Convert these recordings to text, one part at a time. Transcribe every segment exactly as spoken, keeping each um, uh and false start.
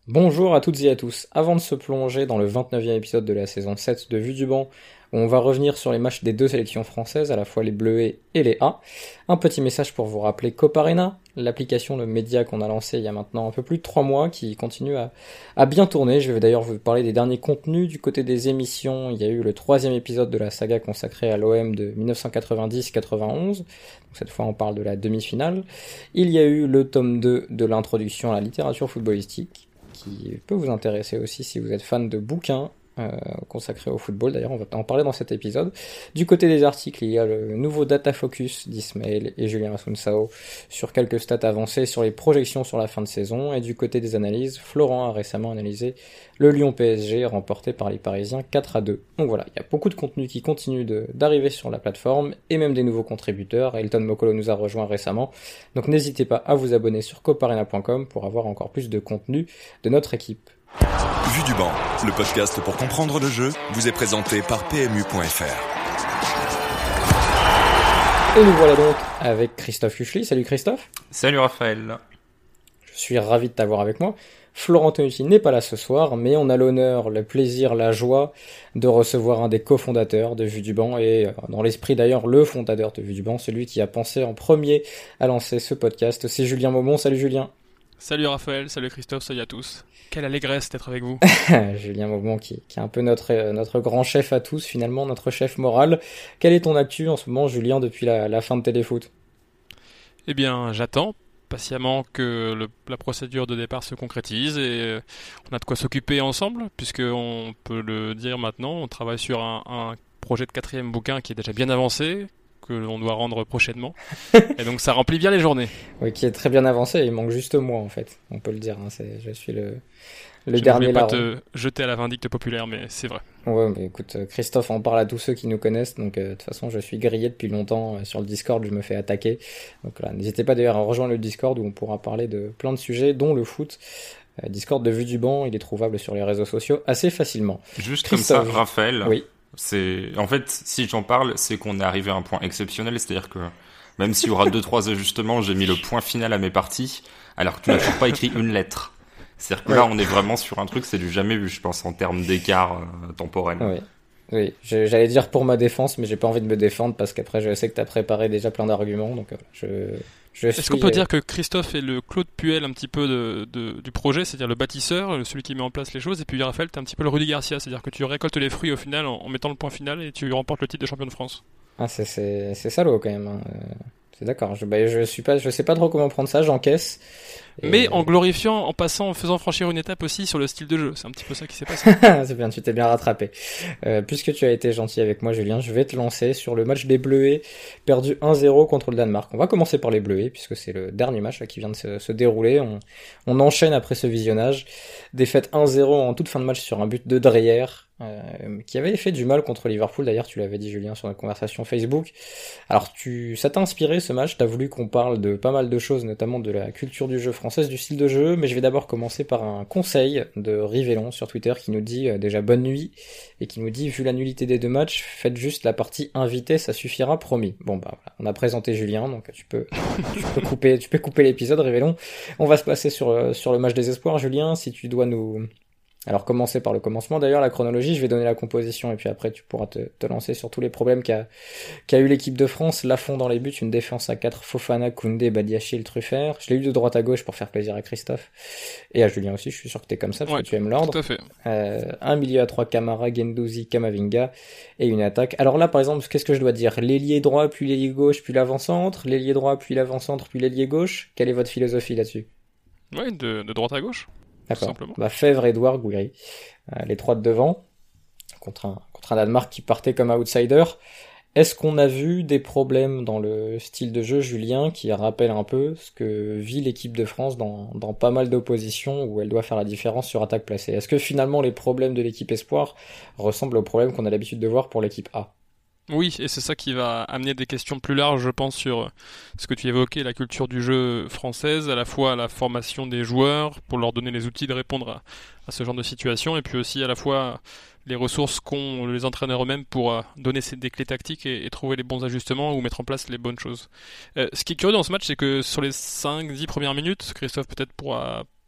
Bonjour à toutes et à tous. Avant de se plonger dans le vingt-neuvième épisode de la saison sept de Vue du banc, où on va revenir sur les matchs des deux sélections françaises, à la fois les Bleuets et les A, un petit message pour vous rappeler Coparena, l'application, le média qu'on a lancé il y a maintenant un peu plus de trois mois, qui continue à, à bien tourner. Je vais d'ailleurs vous parler des derniers contenus. Du côté des émissions, il y a eu le troisième épisode de la saga consacrée à l'O M de dix-neuf cent quatre-vingt-dix quatre-vingt-onze. Donc cette fois on parle de la demi-finale. Il y a eu le tome deux de l'introduction à la littérature footballistique, qui peut vous intéresser aussi si vous êtes fan de bouquins euh, consacrés au football. D'ailleurs, on va en parler dans cet épisode. Du côté des articles, il y a le nouveau Data Focus d'Ismaël et Julien Asunsao sur quelques stats avancées sur les projections sur la fin de saison. Et du côté des analyses, Florent a récemment analysé le Lyon P S G remporté par les Parisiens quatre à deux. Donc voilà, il y a beaucoup de contenu qui continue de, d'arriver sur la plateforme et même des nouveaux contributeurs. Elton Mokolo nous a rejoint récemment. Donc n'hésitez pas à vous abonner sur coparena point com pour avoir encore plus de contenu de notre équipe. Vue du banc, le podcast pour comprendre le jeu, vous est présenté par P M U point F R. Et nous voilà donc avec Christophe Huchely. Salut Christophe. Salut Raphaël. Je suis ravi de t'avoir avec moi. Florent Tonucci n'est pas là ce soir, mais on a l'honneur, le plaisir, la joie de recevoir un des cofondateurs de Vue du banc et dans l'esprit d'ailleurs le fondateur de Vue du banc, celui qui a pensé en premier à lancer ce podcast, c'est Julien Maumont. Salut Julien. Salut Raphaël, salut Christophe, salut à tous. Quelle allégresse d'être avec vous. Julien Maumont qui, qui est un peu notre, notre grand chef à tous finalement, notre chef moral. Quelle est ton actu en ce moment Julien depuis la, la fin de Téléfoot ? Eh bien j'attends patiemment que le, la procédure de départ se concrétise et on a de quoi s'occuper ensemble puisqu'on peut le dire maintenant, on travaille sur un, un projet de quatrième bouquin qui est déjà bien avancé, que l'on doit rendre prochainement. Et donc ça remplit bien les journées. Oui, qui est très bien avancé, il manque juste moi en fait, on peut le dire, hein. c'est, je suis le, le je dernier larron. Je ne larron. voulais pas te jeter à la vindicte populaire, mais c'est vrai. Ouais, mais écoute, Christophe en parle à tous ceux qui nous connaissent, donc euh, de toute façon je suis grillé depuis longtemps euh, sur le Discord, je me fais attaquer. Donc là, n'hésitez pas d'ailleurs à rejoindre le Discord où on pourra parler de plein de sujets, dont le foot. Euh, Discord de Vue du banc, il est trouvable sur les réseaux sociaux assez facilement. Juste Christophe. comme ça, Raphaël. Oui. C'est en fait, si j'en parle, c'est qu'on est arrivé à un point exceptionnel, c'est-à-dire que même s'il y aura deux trois ajustements, j'ai mis le point final à mes parties, alors que tu n'as toujours pas écrit une lettre. C'est-à-dire que ouais. Là, on est vraiment sur un truc, c'est du jamais vu, je pense, en termes d'écart euh, temporel. Oui. Oui, je, j'allais dire pour ma défense, mais j'ai pas envie de me défendre parce qu'après je sais que t'as préparé déjà plein d'arguments, donc euh, je. je Est-ce suis... qu'on peut dire que Christophe est le Claude Puel un petit peu de, de, du projet, c'est-à-dire le bâtisseur, celui qui met en place les choses, et puis Raphaël, t'es un petit peu le Rudy Garcia, c'est-à-dire que tu récoltes les fruits au final en, en mettant le point final et tu remportes le titre de champion de France. Ah, c'est c'est c'est salaud quand même. Hein. C'est d'accord. Je bah, je suis pas, je sais pas trop comment prendre ça, j'encaisse. Et... Mais en glorifiant, en passant, en faisant franchir une étape aussi sur le style de jeu. C'est un petit peu ça qui s'est passé. C'est bien, tu t'es bien rattrapé. Euh, puisque tu as été gentil avec moi, Julien, je vais te lancer sur le match des Bleuets, perdu un zéro contre le Danemark. On va commencer par les Bleuets, puisque c'est le dernier match là, qui vient de se, se dérouler. On, on enchaîne après ce visionnage. Défaite un zéro en toute fin de match sur un but de Dreyer. Euh, qui avait fait du mal contre Liverpool, d'ailleurs tu l'avais dit Julien sur notre conversation Facebook. Alors tu, ça t'a inspiré ce match, t'as voulu qu'on parle de pas mal de choses, notamment de la culture du jeu française, du style de jeu, mais je vais d'abord commencer par un conseil de Rivellon sur Twitter qui nous dit euh, déjà bonne nuit, et qui nous dit vu la nullité des deux matchs, faites juste la partie invitée, ça suffira, promis. Bon bah voilà, on a présenté Julien, donc tu peux, tu peux couper, tu peux couper l'épisode Rivellon. On va se passer sur, euh, sur le match des espoirs, Julien, si tu dois nous... Alors commencer par le commencement d'ailleurs, la chronologie, je vais donner la composition et puis après tu pourras te, te lancer sur tous les problèmes qu'a, qu'a eu l'équipe de France. Lafond dans les buts, une défense à quatre, Fofana, Koundé, Badiachil, Truffert. Je l'ai eu de droite à gauche pour faire plaisir à Christophe et à Julien aussi, je suis sûr que t'es comme ça parce ouais, que tu aimes l'ordre. Tout à fait. Euh, un milieu à trois, Camara, Guendouzi, Kamavinga et une attaque. Alors là par exemple, qu'est-ce que je dois dire ? L'ailier droit, puis l'ailier gauche, puis l'avant-centre, l'ailier droit, puis l'avant-centre, puis l'ailier gauche. Quelle est votre philosophie là-dessus ? Ouais, de, de droite à gauche. D'accord. Bah, Fèvre, Edouard, Gouiri. Euh, les trois de devant. Contre un, contre un Danemark qui partait comme outsider. Est-ce qu'on a vu des problèmes dans le style de jeu, Julien, qui rappelle un peu ce que vit l'équipe de France dans, dans pas mal d'oppositions où elle doit faire la différence sur attaque placée ? Est-ce que finalement les problèmes de l'équipe Espoir ressemblent aux problèmes qu'on a l'habitude de voir pour l'équipe A ? Oui, et c'est ça qui va amener des questions plus larges, je pense, sur ce que tu évoquais, la culture du jeu française, à la fois la formation des joueurs, pour leur donner les outils de répondre à, à ce genre de situation, et puis aussi à la fois les ressources qu'ont les entraîneurs eux-mêmes pour donner des clés tactiques et, et trouver les bons ajustements ou mettre en place les bonnes choses. Euh, ce qui est curieux dans ce match, c'est que sur les cinq dix premières minutes, Christophe peut-être pourra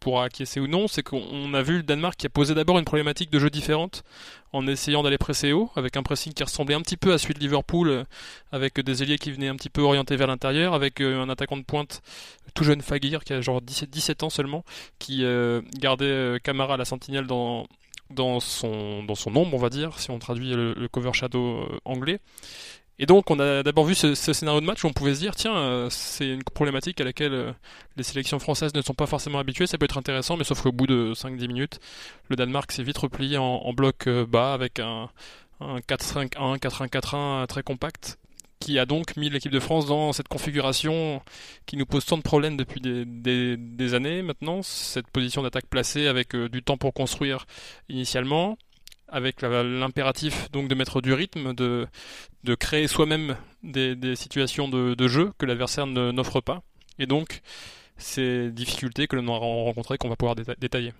pourra acquiescer ou non, c'est qu'on a vu le Danemark qui a posé d'abord une problématique de jeu différente en essayant d'aller presser haut, avec un pressing qui ressemblait un petit peu à celui de Liverpool, avec des ailiers qui venaient un petit peu orientés vers l'intérieur, avec un attaquant de pointe tout jeune Fagir, qui a genre dix-sept ans seulement, qui euh, gardait Camara à la sentinelle dans, dans, son, dans son ombre, on va dire, si on traduit le, le cover shadow anglais. Et donc on a d'abord vu ce, ce scénario de match où on pouvait se dire tiens euh, c'est une problématique à laquelle euh, les sélections françaises ne sont pas forcément habituées, ça peut être intéressant, mais sauf qu'au bout de cinq dix minutes le Danemark s'est vite replié en, en bloc euh, bas avec un, un quatre cinq un, quatre un quatre un très compact qui a donc mis l'équipe de France dans cette configuration qui nous pose tant de problèmes depuis des, des, des années maintenant, cette position d'attaque placée avec euh, du temps pour construire initialement, avec la, l'impératif donc de mettre du rythme, de, de créer soi-même des, des situations de, de jeu que l'adversaire ne, n'offre pas. Et donc, ces difficultés que l'on a rencontrées, qu'on va pouvoir déta- détailler.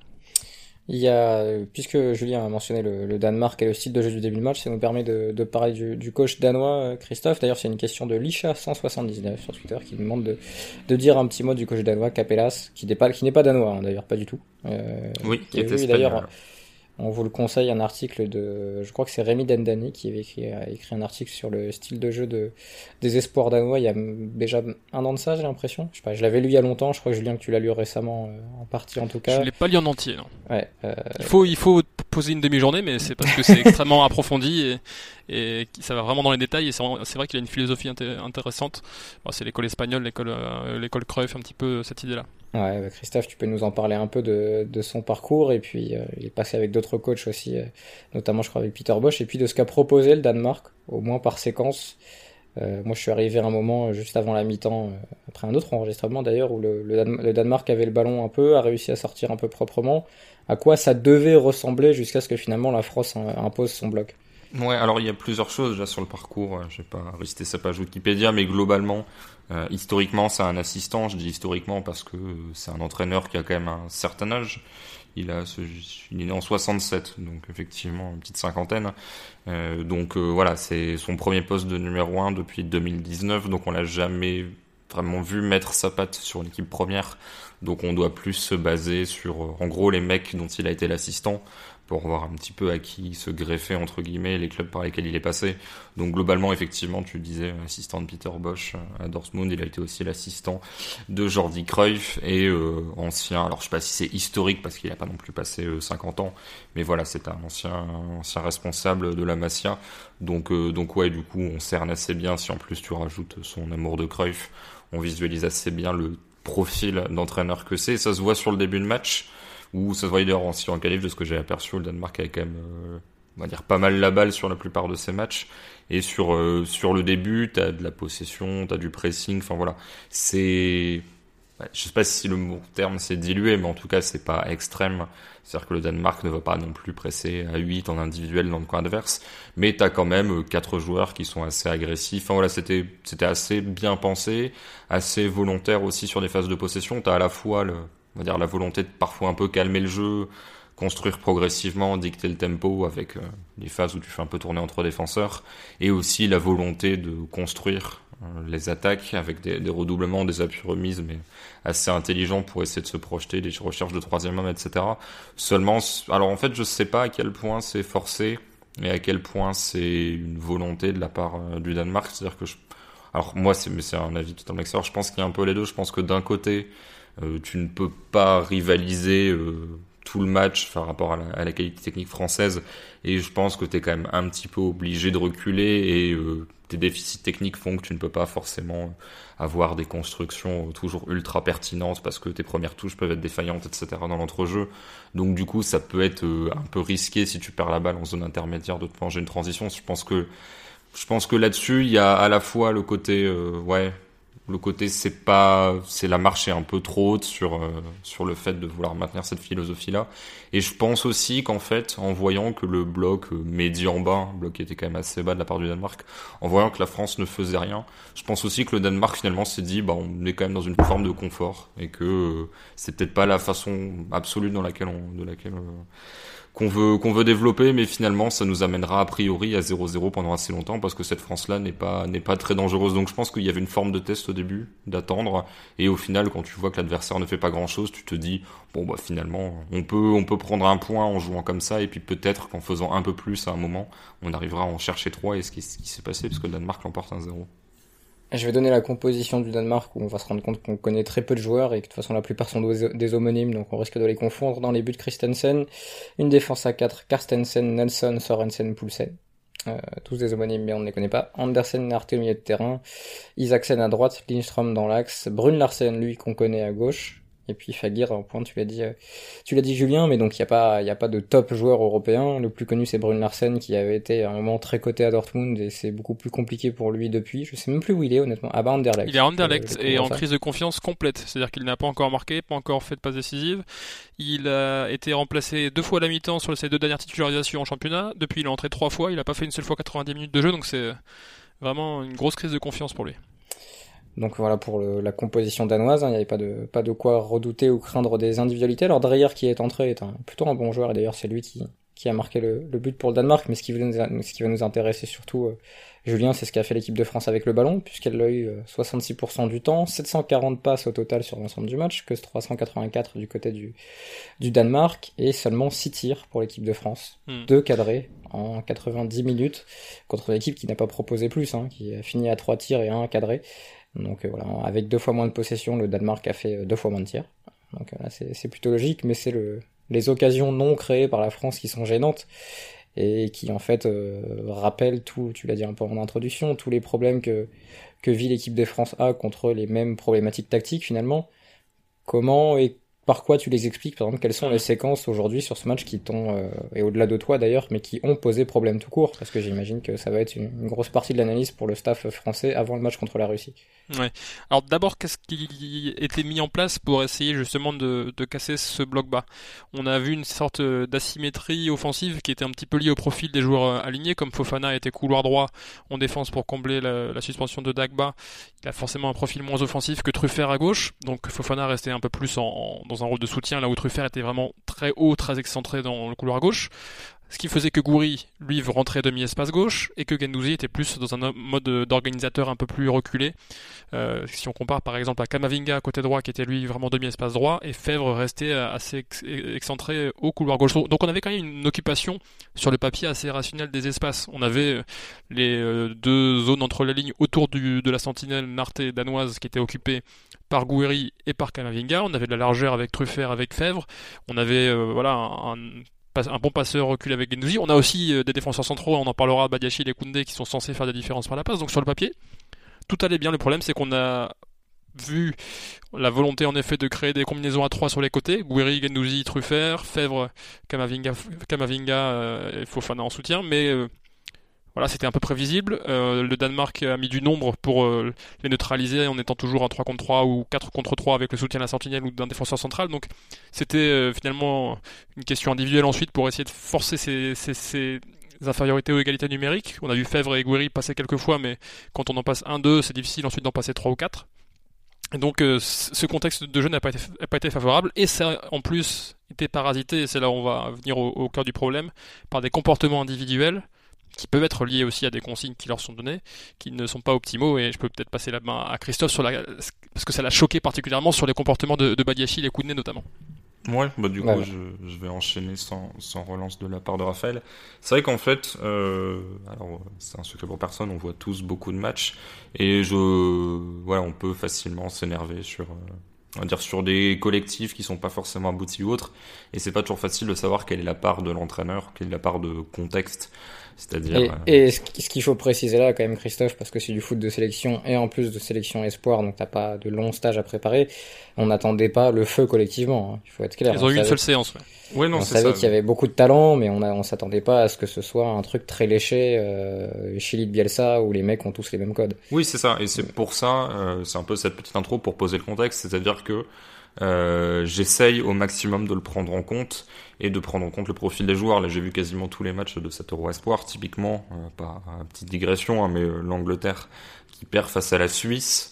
Il y a, puisque Julien a mentionné le, le Danemark et le style de jeu du début de match, ça nous permet de, de parler du, du coach danois, Christophe. D'ailleurs, c'est une question de Lisha cent soixante-dix-neuf sur Twitter qui nous demande de, de dire un petit mot du coach danois, Capellas, qui n'est pas, qui n'est pas danois, hein, d'ailleurs, pas du tout. Euh, oui, qui est vu, espagnol. D'ailleurs, on vous le conseille, un article de, je crois que c'est Rémi Dendani qui avait écrit, a écrit un article sur le style de jeu de, des espoirs danois il y a déjà un an de ça, j'ai l'impression. Je sais pas, je l'avais lu il y a longtemps, je crois que Julien que tu l'as lu récemment, euh, en partie en tout cas. Je l'ai pas lu en entier, non. Ouais, euh... Il faut, il faut poser une demi-journée, mais c'est parce que c'est extrêmement approfondi et, et ça va vraiment dans les détails et c'est, vraiment, c'est vrai qu'il a une philosophie inté- intéressante. Bon, c'est l'école espagnole, l'école, euh, l'école Cruyff, un petit peu cette idée-là. Ouais, bah Christophe, tu peux nous en parler un peu de, de son parcours et puis euh, il est passé avec d'autres coachs aussi, euh, notamment je crois avec Peter Bosch, et puis de ce qu'a proposé le Danemark, au moins par séquence. Euh, moi je suis arrivé à un moment juste avant la mi-temps, euh, après un autre enregistrement d'ailleurs, où le, le, Dan- le Danemark avait le ballon un peu, a réussi à sortir un peu proprement, à quoi ça devait ressembler jusqu'à ce que finalement la France impose son bloc. Ouais, alors il y a plusieurs choses déjà sur le parcours, je vais pas réciter sa page Wikipédia, mais globalement, euh, historiquement c'est un assistant, je dis historiquement parce que c'est un entraîneur qui a quand même un certain âge, il, a ce, il est né en soixante-sept, donc effectivement une petite cinquantaine, euh, donc euh, voilà, c'est son premier poste de numéro un depuis deux mille dix-neuf, donc on l'a jamais vraiment vu mettre sa patte sur l'équipe première, donc on doit plus se baser sur, en gros, les mecs dont il a été l'assistant, pour voir un petit peu à qui se greffer, entre guillemets, les clubs par lesquels il est passé. Donc globalement, effectivement, tu disais, assistant de Peter Bosch à Dortmund, il a été aussi l'assistant de Jordi Cruyff, et euh, ancien, alors je sais pas si c'est historique, parce qu'il a pas non plus passé euh, cinquante ans, mais voilà, c'est un ancien, un ancien responsable de la Masia. Donc, euh, donc ouais, du coup, on cerne assez bien, si en plus tu rajoutes son amour de Cruyff, on visualise assez bien le profil d'entraîneur que c'est. Ça se voit sur le début de match, où ça se voyait d'ailleurs aussi en qualif, de ce que j'ai aperçu, le Danemark avait quand même, euh, on va dire, pas mal la balle sur la plupart de ses matchs. Et sur euh, sur le début, t'as de la possession, t'as du pressing, enfin voilà. C'est... Ouais, je sais pas si le mot terme c'est dilué, mais en tout cas c'est pas extrême. C'est-à-dire que le Danemark ne va pas non plus presser à huit en individuel dans le camp adverse, mais t'as quand même quatre joueurs qui sont assez agressifs. Enfin voilà, c'était c'était assez bien pensé, assez volontaire aussi sur des phases de possession. T'as à la fois le, on va dire, la volonté de parfois un peu calmer le jeu, construire progressivement, dicter le tempo avec euh, les phases où tu fais un peu tourner entre défenseurs, et aussi la volonté de construire euh, les attaques avec des, des redoublements, des appuis remises, mais assez intelligents pour essayer de se projeter, des recherches de troisième homme, et cetera. Seulement, alors en fait, je sais pas à quel point c'est forcé, et à quel point c'est une volonté de la part euh, du Danemark. C'est-à-dire que, je... alors moi, c'est, mais c'est un avis totalement extérieur, je pense qu'il y a un peu les deux. Je pense que d'un côté, euh, tu ne peux pas rivaliser euh, tout le match par rapport à la, à la qualité technique française, et je pense que t'es quand même un petit peu obligé de reculer, et euh, tes déficits techniques font que tu ne peux pas forcément avoir des constructions toujours ultra pertinentes parce que tes premières touches peuvent être défaillantes, et cetera dans l'entrejeu. Donc du coup, ça peut être euh, un peu risqué si tu perds la balle en zone intermédiaire de te manger une transition. Je pense que je pense que là-dessus, il y a à la fois le côté euh, ouais, le côté c'est pas c'est la marche est un peu trop haute sur euh, sur le fait de vouloir maintenir cette philosophie là, et je pense aussi qu'en fait, en voyant que le bloc euh, médian en bas, un bloc qui était quand même assez bas de la part du Danemark, en voyant que la France ne faisait rien, je pense aussi que le Danemark finalement s'est dit bah on est quand même dans une forme de confort, et que euh, c'est peut-être pas la façon absolue dans laquelle on de laquelle euh, qu'on veut qu'on veut développer, mais finalement ça nous amènera a priori à zéro zéro pendant assez longtemps, parce que cette France-là n'est pas n'est pas très dangereuse. Donc je pense qu'il y avait une forme de test au début, d'attendre, et au final, quand tu vois que l'adversaire ne fait pas grand-chose, tu te dis, bon bah finalement, on peut, on peut prendre un point en jouant comme ça, et puis peut-être qu'en faisant un peu plus à un moment, on arrivera à en chercher trois, et ce qui, ce qui s'est passé, parce que le Danemark l'emporte un zéro. Je vais donner la composition du Danemark où on va se rendre compte qu'on connaît très peu de joueurs et que de toute façon la plupart sont des homonymes, donc on risque de les confondre. Dans les buts, Christensen, une défense à quatre, Carstensen, Nelson, Sorensen, Poulsen. Euh, tous des homonymes mais on ne les connaît pas. Andersen, Narte au milieu de terrain, Isaksen à droite, Lindström dans l'axe, Brun Larsen lui qu'on connaît à gauche, et puis Fagir en pointe, tu l'as dit, euh, tu l'as dit Julien, mais donc il y a pas, il y a pas de top joueur européen. Le plus connu c'est Brun Larsen qui avait été à un moment très coté à Dortmund et c'est beaucoup plus compliqué pour lui depuis. Je sais même plus où il est honnêtement. Ah bah Anderlecht. Il est à Anderlecht euh, et en ça. crise de confiance complète, c'est-à-dire qu'il n'a pas encore marqué, pas encore fait de passe décisive. Il a été remplacé deux fois à la mi-temps sur ses deux dernières titularisations en championnat. Depuis il est entré trois fois, il a pas fait une seule fois quatre-vingt-dix minutes de jeu, donc c'est vraiment une grosse crise de confiance pour lui. Donc voilà pour le, la composition danoise, hein, il n'y avait pas de, pas de quoi redouter ou craindre des individualités. Alors Dreyer qui est entré est un, plutôt un bon joueur et d'ailleurs c'est lui qui, qui a marqué le, le but pour le Danemark, mais ce qui, nous, ce qui va nous intéresser surtout, euh, Julien, c'est ce qu'a fait l'équipe de France avec le ballon, puisqu'elle l'a eu euh, soixante-six pour cent du temps, sept cent quarante passes au total sur l'ensemble du match, que trois cent quatre-vingt-quatre du côté du, du Danemark, et seulement six tirs pour l'équipe de France. Hmm. Deux cadrés en quatre-vingt-dix minutes, contre une équipe qui n'a pas proposé plus, hein, qui a fini à trois tirs et un cadré. Donc euh, voilà, avec deux fois moins de possession, le Danemark a fait deux fois moins de tirs. Donc là, c'est, c'est plutôt logique, mais c'est le, les occasions non créées par la France qui sont gênantes et qui en fait euh, rappellent tout, tu l'as dit un peu en introduction, tous les problèmes que, que vit l'équipe de France A contre les mêmes problématiques tactiques finalement. Comment et par quoi tu les expliques, par exemple, quelles sont les séquences aujourd'hui sur ce match qui t'ont, euh, et au-delà de toi d'ailleurs, mais qui ont posé problème tout court, parce que j'imagine que ça va être une, une grosse partie de l'analyse pour le staff français avant le match contre la Russie. Ouais. Alors d'abord, qu'est-ce qui était mis en place pour essayer justement de, de casser ce bloc bas ? On a vu une sorte d'asymétrie offensive qui était un petit peu liée au profil des joueurs alignés, comme Fofana était couloir droit en défense pour combler la, la suspension de Dagba. Il a forcément un profil moins offensif que Truffert à gauche, donc Fofana restait un peu plus en, en, dans un rôle de soutien, là où Truffert était vraiment très haut, très excentré dans le couloir gauche. Ce qui faisait que Gouiri, lui, rentrait demi-espace gauche, et que Guendouzi était plus dans un mode d'organisateur un peu plus reculé. Euh, si on compare par exemple à Camavinga, côté droit, qui était lui vraiment demi-espace droit, et Fèvre restait assez ex- excentré au couloir gauche. Donc on avait quand même une occupation sur le papier assez rationnelle des espaces. On avait les deux zones entre les lignes autour du, de la sentinelle Narte danoise qui étaient occupées par Gouiri et par Camavinga. On avait de la largeur avec Truffert, avec Fèvre. On avait euh, voilà un, un un bon passeur reculé avec Guendouzi. On a aussi euh, des défenseurs centraux, on en parlera, Badiachil et Koundé, qui sont censés faire des différences par la passe. Donc sur le papier, tout allait bien. Le problème, c'est qu'on a vu la volonté en effet de créer des combinaisons à trois sur les côtés. Gouiri, Guendouzi, Truffert, Fèvre, Camavinga, Camavinga euh, et Fofana en soutien. Mais euh, voilà, c'était un peu prévisible. Euh, le Danemark a mis du nombre pour euh, les neutraliser en étant toujours en trois contre trois ou quatre contre trois avec le soutien de la sentinelle ou d'un défenseur central. Donc c'était euh, finalement une question individuelle ensuite pour essayer de forcer ces, ces, ces infériorités ou égalités numériques. On a vu Fèvre et Gouiri passer quelques fois, mais quand on en passe un, deux, c'est difficile ensuite d'en passer trois ou quatre. Et donc euh, ce contexte de jeu n'a pas été, n'a pas été favorable, et ça en plus été parasité, et c'est là où on va venir au, au cœur du problème, par des comportements individuels qui peuvent être liés aussi à des consignes qui leur sont données, qui ne sont pas optimaux, et je peux peut-être passer la main à Christophe sur la, parce que ça l'a choqué particulièrement sur les comportements de, de Badiachil et Koundé notamment. Ouais, bah du coup, ouais. je, je vais enchaîner sans, sans relance de la part de Raphaël. C'est vrai qu'en fait, euh, alors c'est un secret pour personne, on voit tous beaucoup de matchs, et je, voilà, on peut facilement s'énerver sur, euh, on va dire sur des collectifs qui sont pas forcément aboutis ou autres, et c'est pas toujours facile de savoir quelle est la part de l'entraîneur, quelle est la part de contexte. C'est-à-dire, et, euh... et ce qu'il faut préciser là quand même, Christophe, parce que c'est du foot de sélection et en plus de sélection espoir, donc t'as pas de long stage à préparer, on n'attendait pas le feu collectivement, hein. Il faut être clair. Ils ont on eu savait, une seule séance. Ouais, ouais non, on c'est savait ça. qu'il y avait beaucoup de talent, mais on a, on s'attendait pas à ce que ce soit un truc très léché, euh, Chili de Bielsa, où les mecs ont tous les mêmes codes. Oui, c'est ça, et c'est pour ça, euh, c'est un peu cette petite intro pour poser le contexte, c'est-à-dire que Euh, j'essaye au maximum de le prendre en compte et de prendre en compte le profil des joueurs. Là, j'ai vu quasiment tous les matchs de cet Euro Espoir, typiquement, euh, pas une petite digression, hein, mais euh, l'Angleterre qui perd face à la Suisse,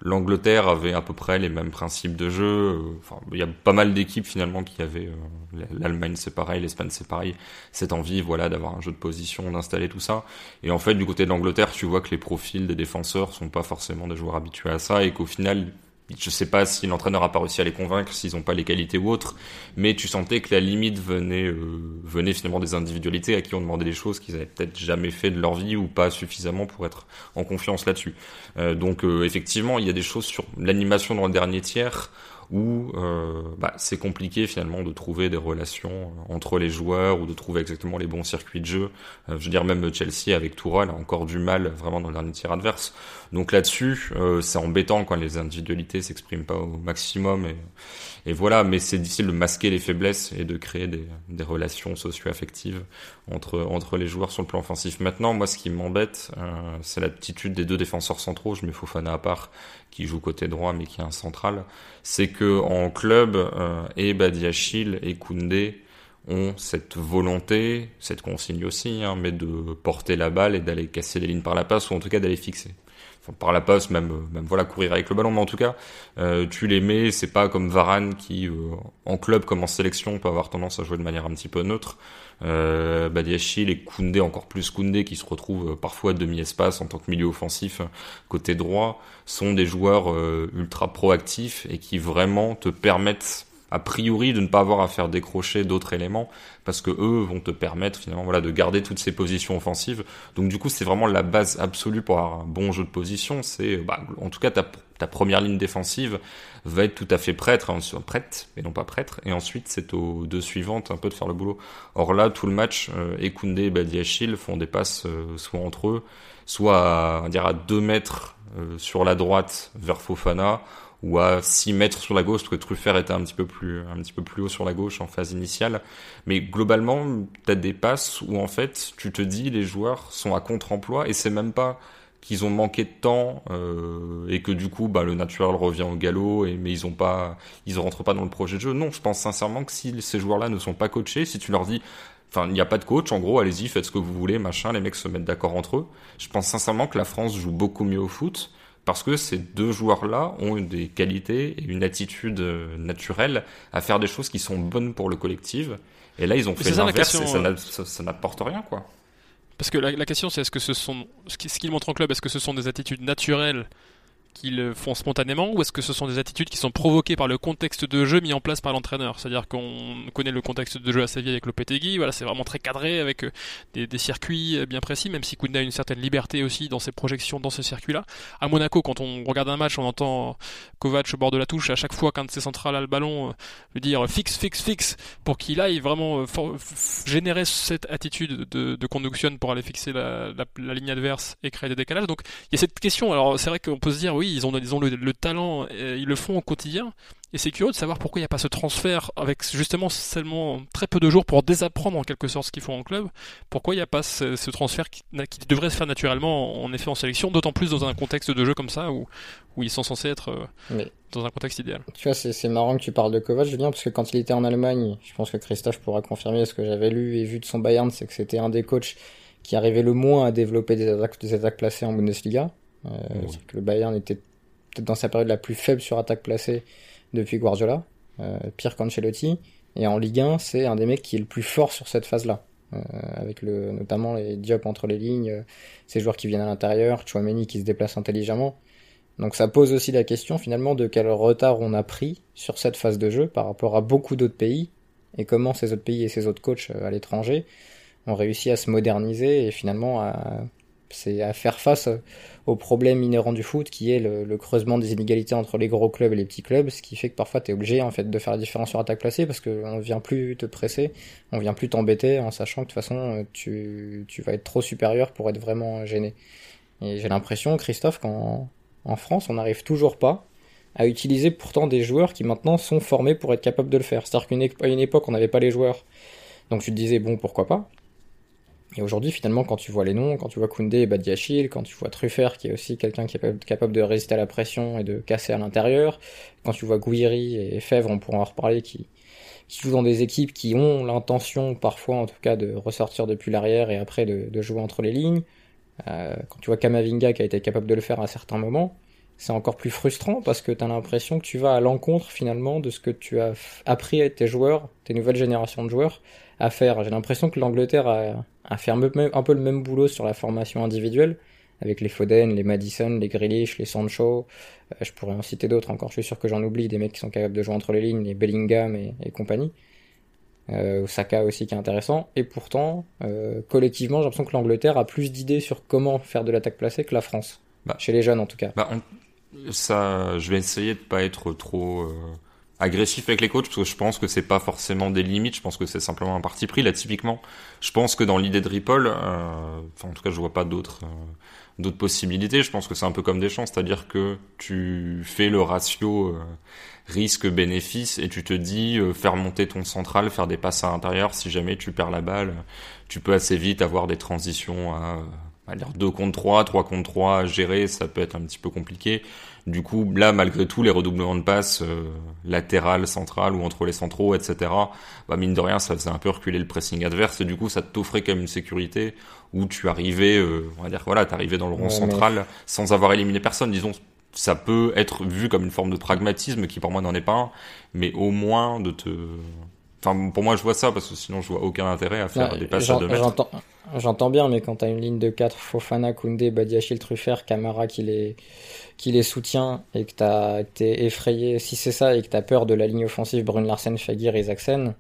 L'Angleterre avait à peu près les mêmes principes de jeu. Enfin, il y a pas mal d'équipes finalement qui avaient. Euh, L'Allemagne c'est pareil, l'Espagne c'est pareil. Cette envie, voilà, d'avoir un jeu de position, d'installer tout ça. Et en fait, du côté de l'Angleterre, tu vois que les profils des défenseurs sont pas forcément des joueurs habitués à ça et qu'au final, je sais pas si l'entraîneur a pas réussi à les convaincre, s'ils ont pas les qualités ou autres, mais tu sentais que la limite venait, euh, venait finalement des individualités à qui on demandait des choses qu'ils avaient peut-être jamais fait de leur vie ou pas suffisamment pour être en confiance là-dessus. Euh, donc euh, effectivement, il y a des choses sur l'animation dans le dernier tiers où euh, bah, c'est compliqué finalement de trouver des relations entre les joueurs ou de trouver exactement les bons circuits de jeu. Euh, je veux dire, même Chelsea avec Tourelle a encore du mal vraiment dans le dernier tir adverse. Donc là-dessus, euh, c'est embêtant quand les individualités s'expriment pas au maximum et, et voilà, mais c'est difficile de masquer les faiblesses et de créer des, des relations socio-affectives entre, entre les joueurs sur le plan offensif. Maintenant, moi, ce qui m'embête, euh, c'est l'attitude des deux défenseurs centraux, je mets Fofana à part, qui joue côté droit mais qui est un central. C'est que en club, euh, et Badiachil et Koundé ont cette volonté, cette consigne aussi, hein, mais de porter la balle et d'aller casser les lignes par la passe ou en tout cas d'aller fixer. Enfin, par la passe, même, même voilà, courir avec le ballon, mais en tout cas, euh, tu les mets, c'est pas comme Varane qui, euh, en club comme en sélection, peut avoir tendance à jouer de manière un petit peu neutre. Euh, Badiachil et Koundé, encore plus Koundé, qui se retrouve parfois demi-espace en tant que milieu offensif côté droit, sont des joueurs euh, ultra proactifs et qui vraiment te permettent a priori de ne pas avoir à faire décrocher d'autres éléments parce que eux vont te permettre finalement voilà de garder toutes ces positions offensives. Donc du coup c'est vraiment la base absolue pour avoir un bon jeu de position. C'est bah, en tout cas ta, ta première ligne défensive va être tout à fait prête, hein, prête et non pas prêtre. Et ensuite c'est aux deux suivantes un peu de faire le boulot. Or là tout le match, euh, Koundé et Badiachil font des passes euh, soit entre eux, soit à, on va dire à deux mètres euh, sur la droite vers Fofana, ou à six mètres sur la gauche, parce que Truffert était un petit peu plus, un petit peu plus haut sur la gauche en phase initiale. Mais globalement, t'as des passes où en fait, tu te dis, les joueurs sont à contre-emploi, et c'est même pas qu'ils ont manqué de temps, euh, et que du coup, bah, le naturel revient au galop, et, mais ils ont pas, ils rentrent pas dans le projet de jeu. Non, je pense sincèrement que si ces joueurs-là ne sont pas coachés, si tu leur dis, enfin, il n'y a pas de coach, en gros, allez-y, faites ce que vous voulez, machin, les mecs se mettent d'accord entre eux. Je pense sincèrement que la France joue beaucoup mieux au foot, parce que ces deux joueurs-là ont des qualités et une attitude naturelle à faire des choses qui sont bonnes pour le collectif. Et là, ils ont fait l'inverse et ça, n'a, ça, ça n'apporte rien, quoi. Parce que la, la question, c'est est-ce que ce sont, ce qu'ils montrent en club, est-ce que ce sont des attitudes naturelles qu'ils font spontanément, ou est-ce que ce sont des attitudes qui sont provoquées par le contexte de jeu mis en place par l'entraîneur? C'est-à-dire qu'on connaît le contexte de jeu à Séville avec Lopetegui, voilà, c'est vraiment très cadré avec des, des circuits bien précis, même si Koundé a une certaine liberté aussi dans ses projections dans ce circuit-là. À Monaco, quand on regarde un match, on entend Kovac au bord de la touche, à chaque fois qu'un de ses centrales a le ballon, lui dire fixe, fixe, fixe, pour qu'il aille vraiment for- f- générer cette attitude de, de conduction pour aller fixer la, la, la ligne adverse et créer des décalages. Donc il y a cette question, alors c'est vrai qu'on peut se dire, oui, Oui, ils ont, ils ont le, le talent, et ils le font au quotidien. Et c'est curieux de savoir pourquoi il n'y a pas ce transfert avec justement seulement très peu de jours pour désapprendre en quelque sorte ce qu'ils font en club. Pourquoi il n'y a pas ce, ce transfert qui, qui devrait se faire naturellement en effet en sélection, d'autant plus dans un contexte de jeu comme ça où, où ils sont censés être Mais, dans un contexte idéal. Tu vois, c'est, c'est marrant que tu parles de Kovac, Julien, parce que quand il était en Allemagne, je pense que Christophe pourra confirmer ce que j'avais lu et vu de son Bayern, c'est que c'était un des coachs qui arrivait le moins à développer des attaques, des attaques placées en Bundesliga. Euh, oui. C'est que le Bayern était peut-être dans sa période la plus faible sur attaque placée depuis Guardiola, euh, pire qu'Ancelotti. Et en Ligue un, c'est un des mecs qui est le plus fort sur cette phase-là, euh, avec le, notamment les Diop entre les lignes, euh, ces joueurs qui viennent à l'intérieur, Tchouaméni qui se déplace intelligemment. Donc ça pose aussi la question finalement de quel retard on a pris sur cette phase de jeu par rapport à beaucoup d'autres pays, et comment ces autres pays et ces autres coachs à l'étranger ont réussi à se moderniser et finalement à... c'est à faire face au problème inhérent du foot qui est le, le creusement des inégalités entre les gros clubs et les petits clubs, ce qui fait que parfois t'es obligé en fait de faire la différence sur attaque placée parce qu'on vient plus te presser, on vient plus t'embêter en sachant que de toute façon tu, tu vas être trop supérieur pour être vraiment gêné. Et j'ai l'impression, Christophe, qu'en en France on n'arrive toujours pas à utiliser pourtant des joueurs qui maintenant sont formés pour être capables de le faire. C'est-à-dire qu'à une époque on n'avait pas les joueurs, donc tu te disais bon pourquoi pas. Et aujourd'hui, finalement, quand tu vois les noms, quand tu vois Koundé et Badiachil, quand tu vois Truffert, qui est aussi quelqu'un qui est capable de résister à la pression et de casser à l'intérieur, quand tu vois Gouiri et Fèvre, on pourra en reparler, qui, qui jouent dans des équipes qui ont l'intention, parfois en tout cas, de ressortir depuis l'arrière et après de, de jouer entre les lignes, euh, quand tu vois Kamavinga qui a été capable de le faire à certains moments, c'est encore plus frustrant parce que t'as l'impression que tu vas à l'encontre finalement de ce que tu as appris à tes joueurs, tes nouvelles générations de joueurs à faire. J'ai l'impression que l'Angleterre a, a fait un peu, un peu le même boulot sur la formation individuelle avec les Foden, les Maddison, les Grealish, les Sancho. Euh, je pourrais en citer d'autres encore. Je suis sûr que j'en oublie des mecs qui sont capables de jouer entre les lignes, les Bellingham et, et compagnie. Euh, Saka aussi qui est intéressant. Et pourtant, euh, collectivement, j'ai l'impression que l'Angleterre a plus d'idées sur comment faire de l'attaque placée que la France. Bah, chez les jeunes en tout cas. Bah, on, ça, je vais essayer de pas être trop euh, agressif avec les coachs parce que je pense que c'est pas forcément des limites. Je pense que c'est simplement un parti pris. Là, typiquement, je pense que dans l'idée de Ripoll, euh, enfin en tout cas, je vois pas d'autres euh, d'autres possibilités. Je pense que c'est un peu comme Deschamps, c'est-à-dire que tu fais le ratio euh, risque-bénéfice et tu te dis euh, faire monter ton central, faire des passes à l'intérieur. Si jamais tu perds la balle, tu peux assez vite avoir des transitions à euh, on va dire deux contre trois, trois contre trois à gérer, ça peut être un petit peu compliqué. Du coup, là, malgré tout, les redoublements de passes euh, latérales, centrales ou entre les centraux, et cetera, bah, mine de rien, ça faisait un peu reculer le pressing adverse et du coup, ça t'offrait quand même une sécurité où tu arrivais, euh, on va dire, voilà, t'arrivais dans le rond ouais, central mais... sans avoir éliminé personne. Disons, ça peut être vu comme une forme de pragmatisme qui pour moi n'en est pas un, mais au moins de te... Enfin, pour moi, je vois ça, parce que sinon, je vois aucun intérêt à faire non, des passes à deux mètres. J'entends, j'entends bien, mais quand t'as une ligne de quatre, Fofana, Koundé, Badiachil, Truffert, Camara qui les, qui les soutient, et que t'as, t'es effrayé, si c'est ça, et que t'as peur de la ligne offensive Brune Larsen, Fagir, Isaacsen,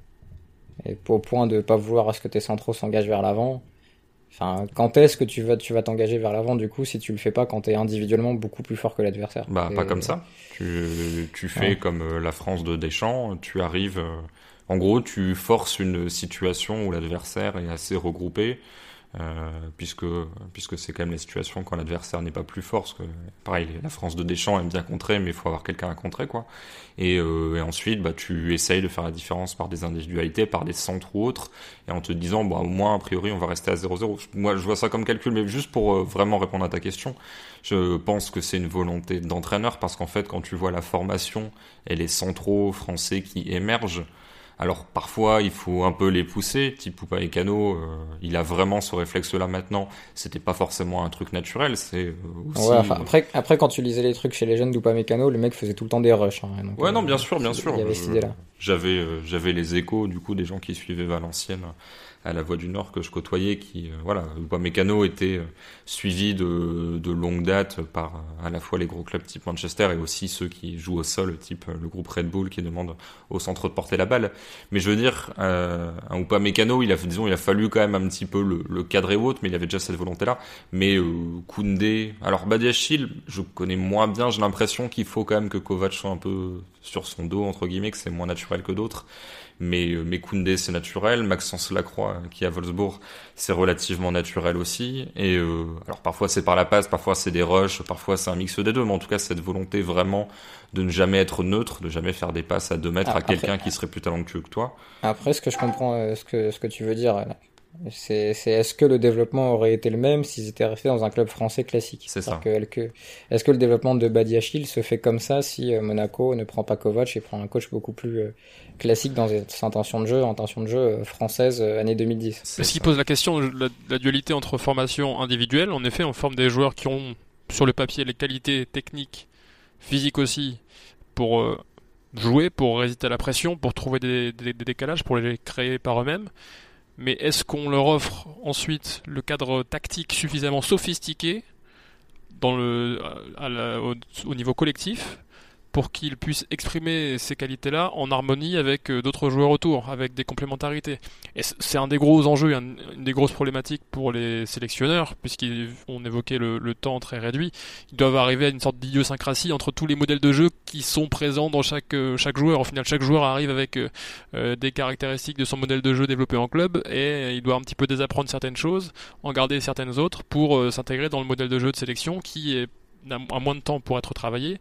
et au point de pas vouloir à ce que tes centraux s'engagent vers l'avant, enfin, quand est-ce que tu vas, tu vas t'engager vers l'avant, du coup, si tu le fais pas quand t'es individuellement beaucoup plus fort que l'adversaire? Bah, et... pas comme ça. Tu, tu fais ouais. comme la France de Deschamps, tu arrives, en gros, tu forces une situation où l'adversaire est assez regroupé, euh, puisque puisque c'est quand même la situation quand l'adversaire n'est pas plus fort. Parce que, pareil, la France de Deschamps aime bien contrer, mais il faut avoir quelqu'un à contrer, quoi. Et, euh, et ensuite, bah, tu essayes de faire la différence par des individualités, par des centres ou autres, et en te disant, bah, au moins, a priori, on va rester à zéro zéro. Moi, je vois ça comme calcul, mais juste pour euh, vraiment répondre à ta question, je pense que c'est une volonté d'entraîneur, parce qu'en fait, quand tu vois la formation et les centraux français qui émergent, alors parfois il faut un peu les pousser, type Upamecano, euh, il a vraiment ce réflexe-là maintenant. C'était pas forcément un truc naturel, c'est euh, aussi. Ouais, enfin, après, après quand tu lisais les trucs chez les jeunes d'Upamecano, le mec faisait tout le temps des rushs. Hein, donc, ouais, euh, non, bien sûr, bien sûr. Il y avait cette idée-là. J'avais, euh, j'avais les échos du coup des gens qui suivaient Valenciennes à la Voix du Nord que je côtoyais, qui, euh, voilà, Upamecano était euh, suivi de, de longue date par euh, à la fois les gros clubs type Manchester et aussi ceux qui jouent au sol, type euh, le groupe Red Bull qui demande au centre de porter la balle. Mais je veux dire, euh, un Upamecano, il a, disons, il a fallu quand même un petit peu le, le cadrer ou autre, mais il avait déjà cette volonté-là. Mais euh, Koundé, alors Badiachil, je connais moins bien, j'ai l'impression qu'il faut quand même que Kovac soit un peu sur son dos, entre guillemets, que c'est moins naturel que d'autres. Mais, mais Koundé, c'est naturel. Maxence Lacroix, qui est à Wolfsburg, c'est relativement naturel aussi. Et euh, alors parfois c'est par la passe, parfois c'est des rushs, parfois c'est un mix des deux. Mais en tout cas, cette volonté vraiment de ne jamais être neutre, de jamais faire des passes à deux mètres ah, à après, quelqu'un qui serait plus talentueux que toi. Après, ce que je comprends, euh, ce que ce que tu veux dire, là, c'est, c'est est-ce que le développement aurait été le même s'ils étaient restés dans un club français classique? C'est ça. Que, est-ce que le développement de Badiachil se fait comme ça si Monaco ne prend pas Kovac et prend un coach beaucoup plus euh, classique dans ses intentions de jeu, intentions de jeu euh, françaises euh, année deux mille dix? C'est ce qui pose la question, la, la dualité entre formation individuelle. En effet, on forme des joueurs qui ont sur le papier les qualités techniques, physiques aussi, pour euh, jouer, pour résister à la pression, pour trouver des, des, des décalages, pour les créer par eux-mêmes. Mais est-ce qu'on leur offre ensuite le cadre tactique suffisamment sophistiqué dans le, à la, au, au niveau collectif pour qu'ils puissent exprimer ces qualités-là en harmonie avec d'autres joueurs autour, avec des complémentarités? Et c'est un des gros enjeux, une des grosses problématiques pour les sélectionneurs, puisqu'on évoquait le, le temps très réduit. Ils doivent arriver à une sorte d'idiosyncrasie entre tous les modèles de jeu qui sont présents dans chaque, chaque joueur. Au final, chaque joueur arrive avec euh, des caractéristiques de son modèle de jeu développé en club, et il doit un petit peu désapprendre certaines choses, en garder certaines autres, pour euh, s'intégrer dans le modèle de jeu de sélection qui est, a moins de temps pour être travaillé.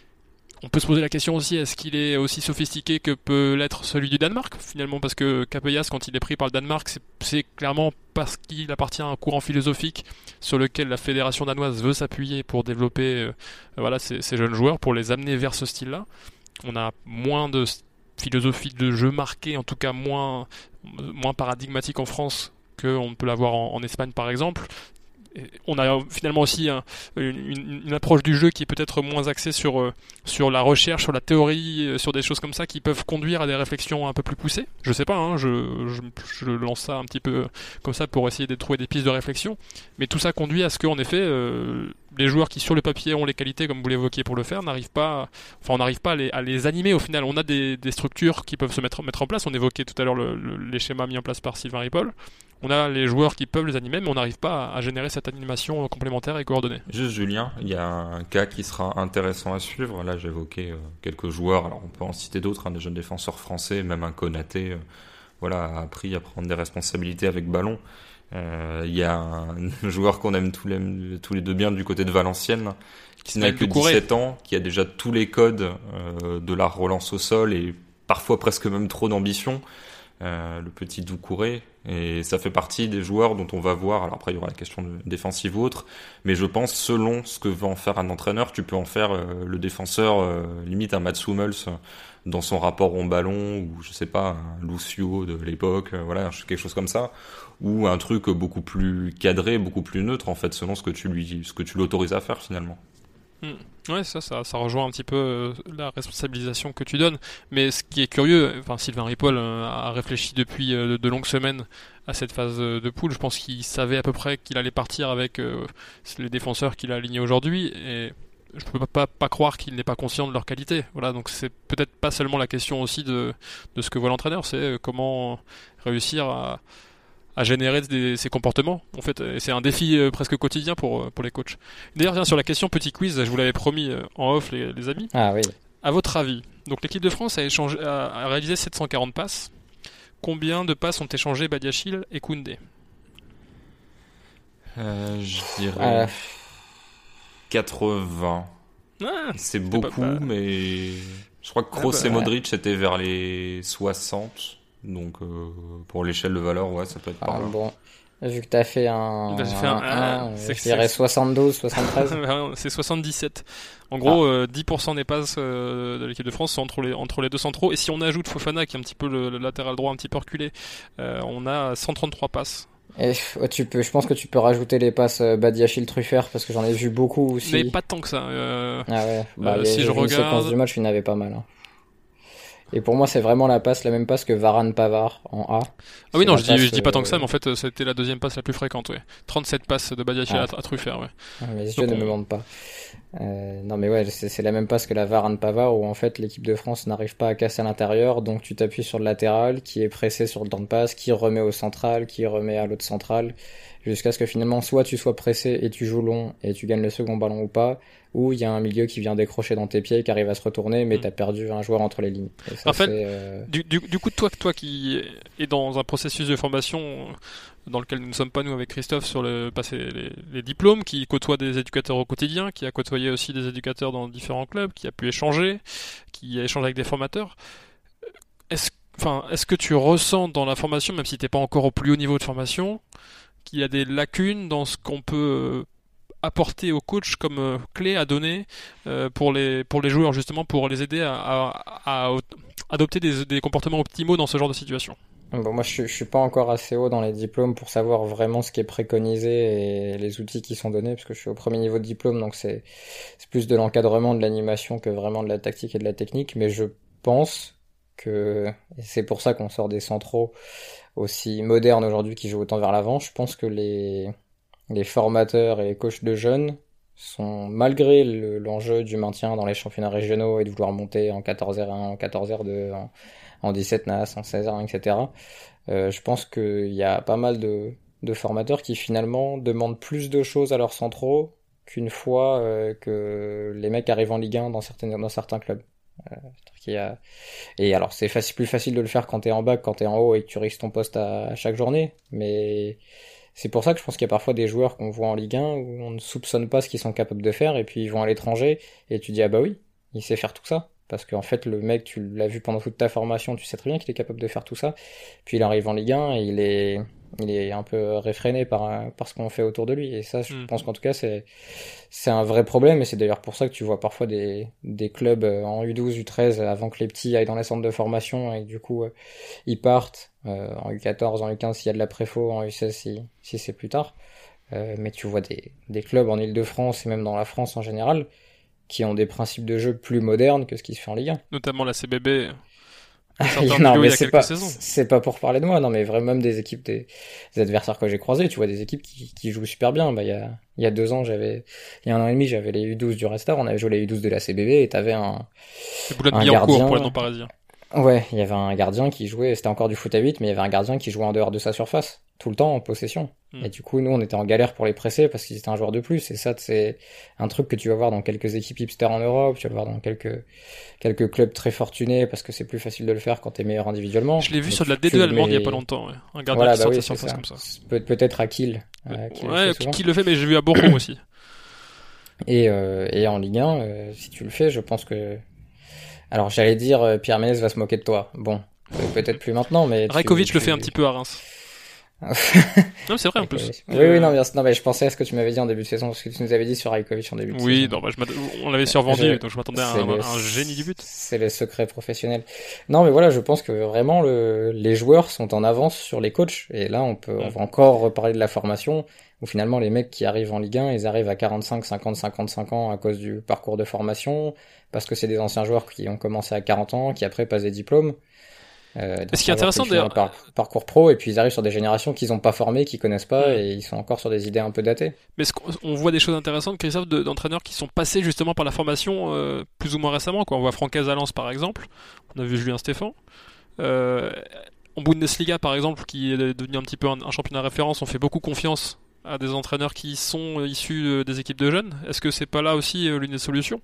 On peut se poser la question aussi, est-ce qu'il est aussi sophistiqué que peut l'être celui du Danemark, finalement, parce que Capellas, quand il est pris par le Danemark, c'est, c'est clairement parce qu'il appartient à un courant philosophique sur lequel la fédération danoise veut s'appuyer pour développer euh, voilà, ces, ces jeunes joueurs, pour les amener vers ce style-là. On a moins de philosophie de jeu marquée, en tout cas moins, moins paradigmatique en France qu'on peut l'avoir en, en Espagne, par exemple. on a finalement aussi un, une, une approche du jeu qui est peut-être moins axée sur, euh, sur la recherche, sur la théorie, euh, sur des choses comme ça qui peuvent conduire à des réflexions un peu plus poussées. Je sais pas, hein, je, je, je lance ça un petit peu comme ça pour essayer de trouver des pistes de réflexion, mais tout ça conduit à ce qu'en effet, euh, les joueurs qui sur le papier ont les qualités, comme vous l'évoquiez pour le faire, n'arrivent pas, enfin on n'arrive pas à les, à les animer au final. On a des, des structures qui peuvent se mettre, mettre en place, on évoquait tout à l'heure le, le, les schémas mis en place par Sylvain Ripoll. On a les joueurs qui peuvent les animer, mais on n'arrive pas à générer cette animation complémentaire et coordonnée. Juste Julien, il y a un cas qui sera intéressant à suivre. Là, j'évoquais euh, quelques joueurs. Alors, on peut en citer d'autres, hein, des jeunes défenseurs français, même un Konaté, euh, voilà, a appris à prendre des responsabilités avec ballon. Euh, il y a un joueur qu'on aime tous les, tous les deux bien du côté de Valenciennes, qui n'a que dix-sept ans, qui a déjà tous les codes euh, de la relance au sol et parfois presque même trop d'ambition. Euh, le petit Doucouré, et ça fait partie des joueurs dont on va voir, alors après il y aura la question de défensive ou autre, mais je pense selon ce que va en faire un entraîneur, tu peux en faire euh, le défenseur euh, limite un Mats Hummels dans son rapport au ballon, ou je sais pas, un Lucio de l'époque, euh, voilà, quelque chose comme ça, ou un truc beaucoup plus cadré, beaucoup plus neutre en fait, selon ce que tu lui, ce que tu l'autorises à faire finalement. Mmh. Ouais, ça, ça, ça rejoint un petit peu euh, la responsabilisation que tu donnes. Mais ce qui est curieux, enfin, Sylvain Ripoll euh, a réfléchi depuis euh, de longues semaines à cette phase de poule. Je pense qu'il savait à peu près qu'il allait partir avec euh, les défenseurs qu'il a alignés aujourd'hui. Et je peux pas, pas, pas croire qu'il n'est pas conscient de leur qualité. Voilà, donc c'est peut-être pas seulement la question aussi de, de ce que voit l'entraîneur, c'est comment réussir à à générer des, ces comportements. En fait, c'est un défi euh, presque quotidien pour, pour les coachs. D'ailleurs, tiens, sur la question petit quiz, je vous l'avais promis euh, en off, les, les amis. Ah oui. À votre avis, donc l'équipe de France a, échangé, a, a réalisé sept cent quarante passes. Combien de passes ont échangé Badiachil et Koundé? euh, Je dirais euh... quatre-vingts. Ah, c'est beaucoup, pas... mais je crois que Kroos ah bah, et Modric ouais. étaient vers les soixante. Donc, euh, pour l'échelle de valeur, ouais, ça peut être ah, par là. Bon, vu que t'as fait un, bah, j'ai fait un, un, un je dirais soixante-douze, soixante-treize. C'est soixante-dix-sept. En gros, ah. euh, dix pour cent des passes euh, de l'équipe de France sont entre les, entre les deux centraux. Et si on ajoute Fofana, qui est un petit peu le, le latéral droit un petit peu reculé, euh, on a cent trente-trois passes. Et, tu peux, je pense que tu peux rajouter les passes Badiachil Truffert parce que j'en ai vu beaucoup aussi. Mais pas tant que ça. Euh, ah ouais, bah, euh, y a, si je regarde. Une séquence du match, il y en avait pas mal. Hein. Et pour moi, c'est vraiment la passe, la même passe que Varane-Pavard en A. Ah oui, non, je dis, passe, je dis pas tant que ça, euh... mais en fait, c'était la deuxième passe la plus fréquente, ouais. trente-sept passes de Badiachil ah. à, à Truffert, ouais. Ah, mes yeux ne on... me mentent pas. Euh, non, mais ouais, c'est, c'est la même passe que la Varane-Pavard où en fait, l'équipe de France n'arrive pas à casser à l'intérieur, donc tu t'appuies sur le latéral, qui est pressé sur le temps de passe, qui remet au central, qui remet à l'autre central, jusqu'à ce que finalement, soit tu sois pressé et tu joues long et tu gagnes le second ballon ou pas, ou il y a un milieu qui vient décrocher dans tes pieds, qui arrive à se retourner, mais mmh. t'as perdu un joueur entre les lignes. Et ça, en fait, c'est, euh... du, du, du coup, toi, toi qui es dans un processus de formation dans lequel nous ne sommes pas, nous, avec Christophe, sur le passé, les, les diplômes, qui côtoie des éducateurs au quotidien, qui a côtoyé aussi des éducateurs dans différents clubs, qui a pu échanger, qui a échangé avec des formateurs, est-ce, enfin, est-ce que tu ressens dans la formation, même si t'es pas encore au plus haut niveau de formation, qu'il y a des lacunes dans ce qu'on peut apporter aux coachs comme euh, clé à donner euh, pour les pour les joueurs, justement pour les aider à, à, à, à adopter des, des comportements optimaux dans ce genre de situation? Bon, moi je, je suis pas encore assez haut dans les diplômes pour savoir vraiment ce qui est préconisé et les outils qui sont donnés, parce que je suis au premier niveau de diplôme, donc c'est c'est plus de l'encadrement, de l'animation que vraiment de la tactique et de la technique. Mais je pense que, et c'est pour ça qu'on sort des centraux aussi modernes aujourd'hui qui jouent autant vers l'avant, je pense que les les formateurs et les coachs de jeunes sont, malgré le, l'enjeu du maintien dans les championnats régionaux et de vouloir monter en quatorze R un, en quatorze R deux, en, en dix-sept N A S, en seize R un, et cetera. Euh, je pense qu'il y a pas mal de, de formateurs qui finalement demandent plus de choses à leurs centraux qu'une fois euh, que les mecs arrivent en Ligue un dans certains, dans certains clubs. Euh, qu'il y a... Et alors c'est facile, plus facile de le faire quand t'es en bas que quand t'es en haut et que tu risques ton poste à, à chaque journée, mais c'est pour ça que je pense qu'il y a parfois des joueurs qu'on voit en Ligue un où on ne soupçonne pas ce qu'ils sont capables de faire, et puis ils vont à l'étranger et tu dis ah bah oui, il sait faire tout ça, parce qu'en fait le mec, tu l'as vu pendant toute ta formation, tu sais très bien qu'il est capable de faire tout ça, puis il arrive en Ligue un et il est il est un peu réfréné par par ce qu'on fait autour de lui, et ça je mmh. pense qu'en tout cas c'est c'est un vrai problème, et c'est d'ailleurs pour ça que tu vois parfois des des clubs en U douze, U treize avant que les petits aillent dans les centres de formation, et du coup euh, ils partent euh, en U quatorze, en U quinze s'il y a de la préfo, en U seize si si c'est plus tard. Euh, mais tu vois des, des clubs en Ile-de-France et même dans la France en général qui ont des principes de jeu plus modernes que ce qui se fait en Ligue un. Notamment la C B B. Non, mais il y a c'est pas, saisons. c'est pas pour parler de moi, non, mais vraiment même des équipes, des, des adversaires que j'ai croisés, tu vois, des équipes qui, qui jouent super bien. Bah, il y a, il y a deux ans, j'avais, il y a un an et demi, j'avais les U douze du Red Star, on avait joué les U douze de la C B B et t'avais un, un gardien pour les non-parisiens. Ouais, il y avait un gardien qui jouait, c'était encore du foot à huit, mais il y avait un gardien qui jouait en dehors de sa surface, tout le temps en possession. Mm. Et du coup, nous, on était en galère pour les presser parce qu'ils étaient un joueur de plus. Et ça, c'est un truc que tu vas voir dans quelques équipes hipsters en Europe, tu vas voir dans quelques, quelques clubs très fortunés parce que c'est plus facile de le faire quand t'es meilleur individuellement. Je l'ai vu mais sur de la D deux allemande il y a pas longtemps, ouais. Un gardien voilà, qui bah sort oui, de sa surface ça. comme ça. Pe- peut-être à Kiel. Euh, qui ouais, le qui le fait, mais j'ai vu à Bochum aussi. Et, euh, et en Ligue un, euh, si tu le fais, je pense que... Alors, j'allais dire, euh, Pierre Ménès va se moquer de toi. Bon, peut-être plus maintenant, mais... Rajkovic tu, le tu... fait un petit peu à Reims. non, c'est vrai en plus. Oui, oui, non, mais, non, mais je pensais à ce que tu m'avais dit en début de saison, parce que tu nous avais dit sur Rajkovic en début de oui, saison. Oui, bah, on l'avait survendu, je... donc je m'attendais à un, le... un génie du but. C'est le secret professionnel. Non, mais voilà, je pense que vraiment le... les joueurs sont en avance sur les coachs, et là, on peut, on va encore reparler de la formation, où finalement, les mecs qui arrivent en Ligue un, ils arrivent à quarante-cinq, cinquante, cinquante-cinq ans à cause du parcours de formation, parce que c'est des anciens joueurs qui ont commencé à quarante ans, qui après passent des diplômes. Euh, ce qui est intéressant d'ailleurs, par, parcours pro, et puis ils arrivent sur des générations qu'ils n'ont pas formées, qu'ils connaissent pas, et ils sont encore sur des idées un peu datées. Mais ce on voit des choses intéressantes, Christophe, de, d'entraîneurs qui sont passés justement par la formation euh, plus ou moins récemment. Quoi. On voit Franck Casalance par exemple, on a vu Julien Stéphan. Euh, en Bundesliga par exemple, qui est devenu un petit peu un, un championnat référence, on fait beaucoup confiance à des entraîneurs qui sont issus des équipes de jeunes. Est-ce que c'est pas là aussi euh, l'une des solutions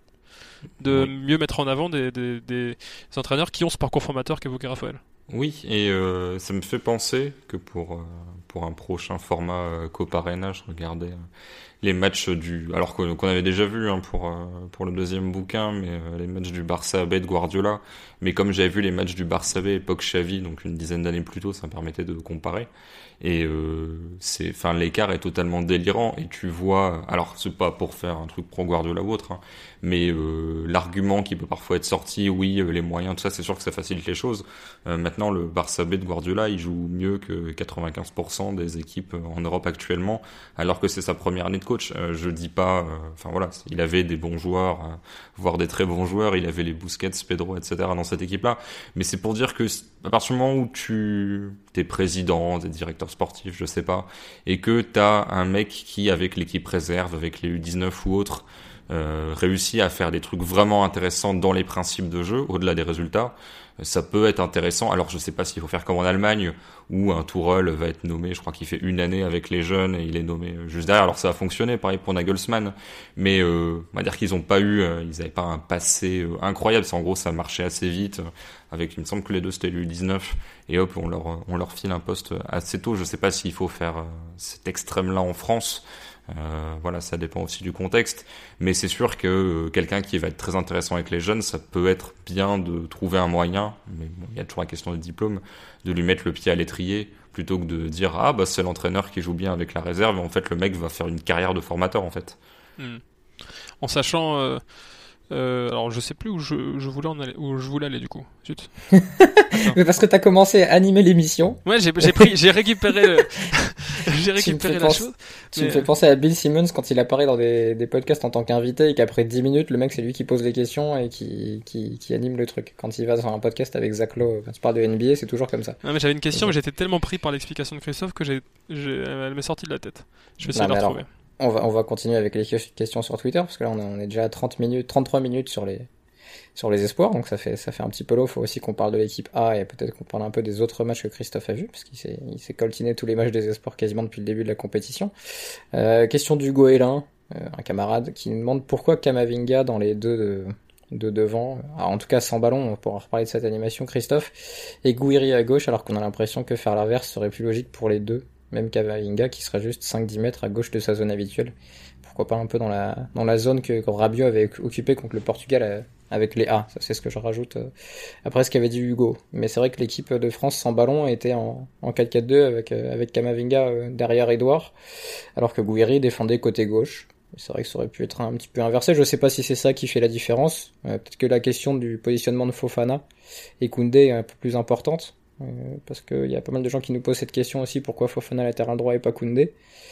de oui. mieux mettre en avant des, des, des entraîneurs qui ont ce parcours formateur qu'évoquait Raphaël? Oui, et euh, ça me fait penser que pour, euh, pour un prochain format euh, Copa Arena, je regardais euh, les matchs du... Alors qu'on, qu'on avait déjà vu hein, pour, euh, pour le deuxième bouquin, mais euh, les matchs du Barça B de Guardiola. Mais comme j'avais vu les matchs du Barça B époque Xavi, donc une dizaine d'années plus tôt, ça me permettait de comparer. Et euh, c'est, enfin, l'écart est totalement délirant. Et tu vois, alors c'est pas pour faire un truc pro Guardiola ou autre, hein, mais euh, l'argument qui peut parfois être sorti, oui, les moyens, tout ça, c'est sûr que ça facilite les choses. Euh, maintenant, le Barça B de Guardiola, il joue mieux que quatre-vingt-quinze pour cent des équipes en Europe actuellement, alors que c'est sa première année de coach. Euh, je dis pas, enfin euh, voilà, il avait des bons joueurs, euh, voire des très bons joueurs. Il avait les Busquets, Pedro, et cetera dans cette équipe-là. Mais c'est pour dire que à partir du moment où tu t'es président, t'es directeur sportif, je sais pas, et que t'as un mec qui, avec l'équipe réserve, avec les U dix-neuf ou autres, euh, réussit à faire des trucs vraiment intéressants dans les principes de jeu, au-delà des résultats, ça peut être intéressant. Alors je sais pas s'il faut faire comme en Allemagne, où un Tourelle va être nommé, je crois qu'il fait une année avec les jeunes et il est nommé juste derrière. Alors ça a fonctionné, pareil pour Nagelsmann, mais euh, on va dire qu'ils ont pas eu, euh, ils avaient pas un passé euh, incroyable. C'est en gros ça marchait assez vite. Euh, avec, il me semble que les deux c'était l'U dix-neuf et hop on leur on leur file un poste assez tôt. Je sais pas s'il faut faire euh, cet extrême-là en France. Euh, voilà, ça dépend aussi du contexte, mais c'est sûr que euh, quelqu'un qui va être très intéressant avec les jeunes, ça peut être bien de trouver un moyen, mais bon, il y a toujours la question des diplômes, de lui mettre le pied à l'étrier plutôt que de dire ah bah c'est l'entraîneur qui joue bien avec la réserve et en fait le mec va faire une carrière de formateur en fait. Mmh. En sachant euh... Euh, alors je sais plus où je, je voulais en aller, où je voulais aller du coup. Zut. Mais parce que t'as commencé à animer l'émission. Ouais, j'ai, j'ai pris, j'ai récupéré, le... j'ai récupéré la pense, chose. Tu mais... me fais penser à Bill Simmons quand il apparaît dans des, des podcasts en tant qu'invité et qu'après dix minutes, le mec c'est lui qui pose les questions et qui, qui, qui anime le truc. Quand il va sur un podcast avec Zach Lowe, quand tu parles de N B A, c'est toujours comme ça. Non mais j'avais une question, mais j'étais tellement pris par l'explication de Christophe que j'ai, j'ai... elle m'est sortie de la tête. Je vais essayer non, de la retrouver. Alors, on va, on va continuer avec les questions sur Twitter parce que là on est, on est déjà à trente minutes, trente-trois minutes sur les sur les espoirs, donc ça fait ça fait un petit peu long. Faut aussi qu'on parle de l'équipe A et peut-être qu'on parle un peu des autres matchs que Christophe a vus parce qu'il s'est il s'est coltiné tous les matchs des espoirs quasiment depuis le début de la compétition. Euh, question d'Hugo Hélin, euh, un camarade qui nous demande pourquoi Camavinga dans les deux de, de devant, alors en tout cas sans ballon, on pourra reparler de cette animation Christophe, et Gouiri à gauche alors qu'on a l'impression que faire l'inverse serait plus logique pour les deux, même Camavinga qui serait juste cinq dix mètres à gauche de sa zone habituelle. Pourquoi pas un peu dans la dans la zone que, que Rabiot avait occupée contre le Portugal euh, avec les A. Ça c'est ce que je rajoute euh, après ce qu'avait dit Hugo. Mais c'est vrai que l'équipe de France sans ballon était en, en quatre quatre deux avec euh, avec Camavinga euh, derrière Edouard, alors que Gouiri défendait côté gauche. C'est vrai que ça aurait pu être un petit peu inversé. Je sais pas si c'est ça qui fait la différence. Euh, peut-être que la question du positionnement de Fofana et Koundé est un peu plus importante. Euh, parce qu'il y a pas mal de gens qui nous posent cette question aussi, pourquoi Fofana latéral droit et pas Koundé.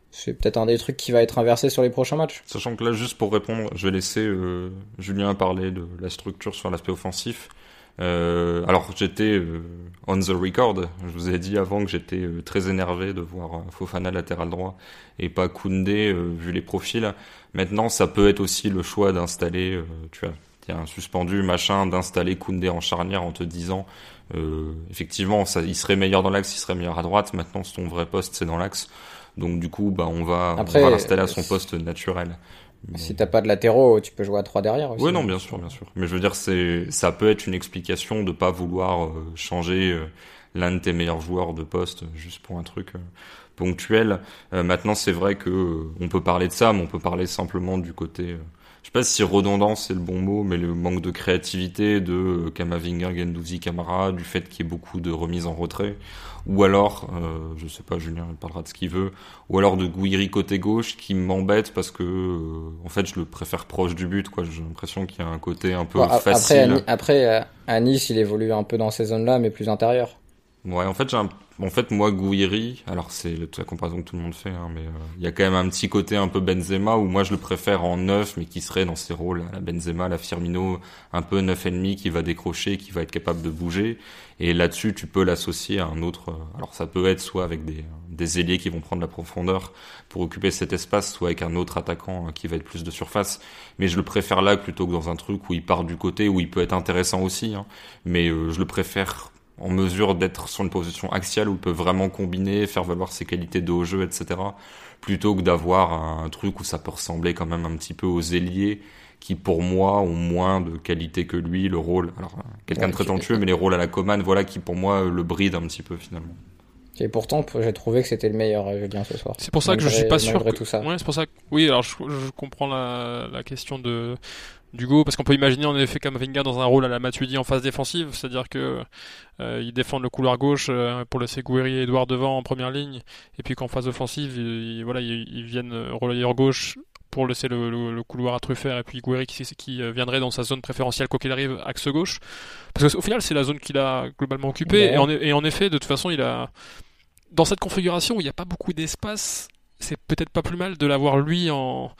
c'est peut-être un des trucs qui va être inversé sur les prochains matchs. Sachant que là, juste pour répondre, je vais laisser euh, Julien parler de la structure sur l'aspect offensif. Euh, alors, j'étais euh, on the record. Je vous ai dit avant que j'étais euh, très énervé de voir Fofana latéral droit et pas Koundé, euh, vu les profils. Maintenant, ça peut être aussi le choix d'installer, euh, tu vois, il y a un suspendu, machin, d'installer Koundé en charnière en te disant, euh, effectivement, ça, il serait meilleur dans l'axe, il serait meilleur à droite. Maintenant, son vrai poste, c'est dans l'axe. Donc, du coup, bah, on va, Après, on va l'installer à son poste naturel. Mais... Si t'as pas de latéraux, tu peux jouer à trois derrière aussi. Oui, non, bien sûr, bien sûr. Mais je veux dire, c'est, ça peut être une explication de pas vouloir euh, changer euh, l'un de tes meilleurs joueurs de poste juste pour un truc euh, ponctuel. Euh, maintenant, c'est vrai que euh, on peut parler de ça, mais on peut parler simplement du côté, euh, je sais pas si redondant c'est le bon mot, mais le manque de créativité de euh, Kamavinga, Guendouzi, Camara, du fait qu'il y ait beaucoup de remises en retrait. Ou alors, euh, je sais pas, Julien il parlera de ce qu'il veut, ou alors de Gouiri côté gauche qui m'embête parce que, euh, en fait, je le préfère proche du but, quoi. J'ai l'impression qu'il y a un côté un peu bon, facile. Après, à, après, à Nice, il évolue un peu dans ces zones-là, mais plus intérieures. Ouais, en fait, j'ai un... en fait, moi, Gouiri, alors c'est la comparaison que tout le monde fait, hein, mais il euh, y a quand même un petit côté un peu Benzema où moi je le préfère en neuf, mais qui serait dans ses rôles à la Benzema, la Firmino, un peu neuf et demi, qui va décrocher, qui va être capable de bouger. Et là-dessus, tu peux l'associer à un autre. Alors, ça peut être soit avec des des ailiers qui vont prendre la profondeur pour occuper cet espace, soit avec un autre attaquant qui va être plus de surface. Mais je le préfère là plutôt que dans un truc où il part du côté, où il peut être intéressant aussi. Hein. Mais euh, je le préfère en mesure d'être sur une position axiale où il peut vraiment combiner, faire valoir ses qualités de haut jeu, et cetera. Plutôt que d'avoir un truc où ça peut ressembler quand même un petit peu aux ailiers qui, pour moi, ont moins de qualité que lui, le rôle. Alors, quelqu'un de très talentueux, mais les rôles à la Coman, voilà, qui pour moi le brident un petit peu finalement. Et pourtant, j'ai trouvé que c'était le meilleur Julien ce soir. C'est pour ça malgré, que je suis pas sûr. Que... Tout ça. Ouais, c'est pour ça. Que... Oui, alors je, je comprends la, la question de d'Hugo, parce qu'on peut imaginer en effet Kamavinga dans un rôle à la Matuidi en phase défensive, c'est-à-dire que euh, ils défendent le couloir gauche euh, pour laisser Gouiri et Edouard devant en première ligne, et puis qu'en phase offensive, ils, ils, voilà, ils, ils viennent relayeur gauche pour laisser le, le, le couloir à Truffert, et puis Gouiri qui, qui viendrait dans sa zone préférentielle quoi qu'il arrive, axe gauche, parce qu'au final c'est la zone qu'il a globalement occupée, ouais. et, en, et en effet de toute façon il a dans cette configuration où il n'y a pas beaucoup d'espace, c'est peut-être pas plus mal de l'avoir lui en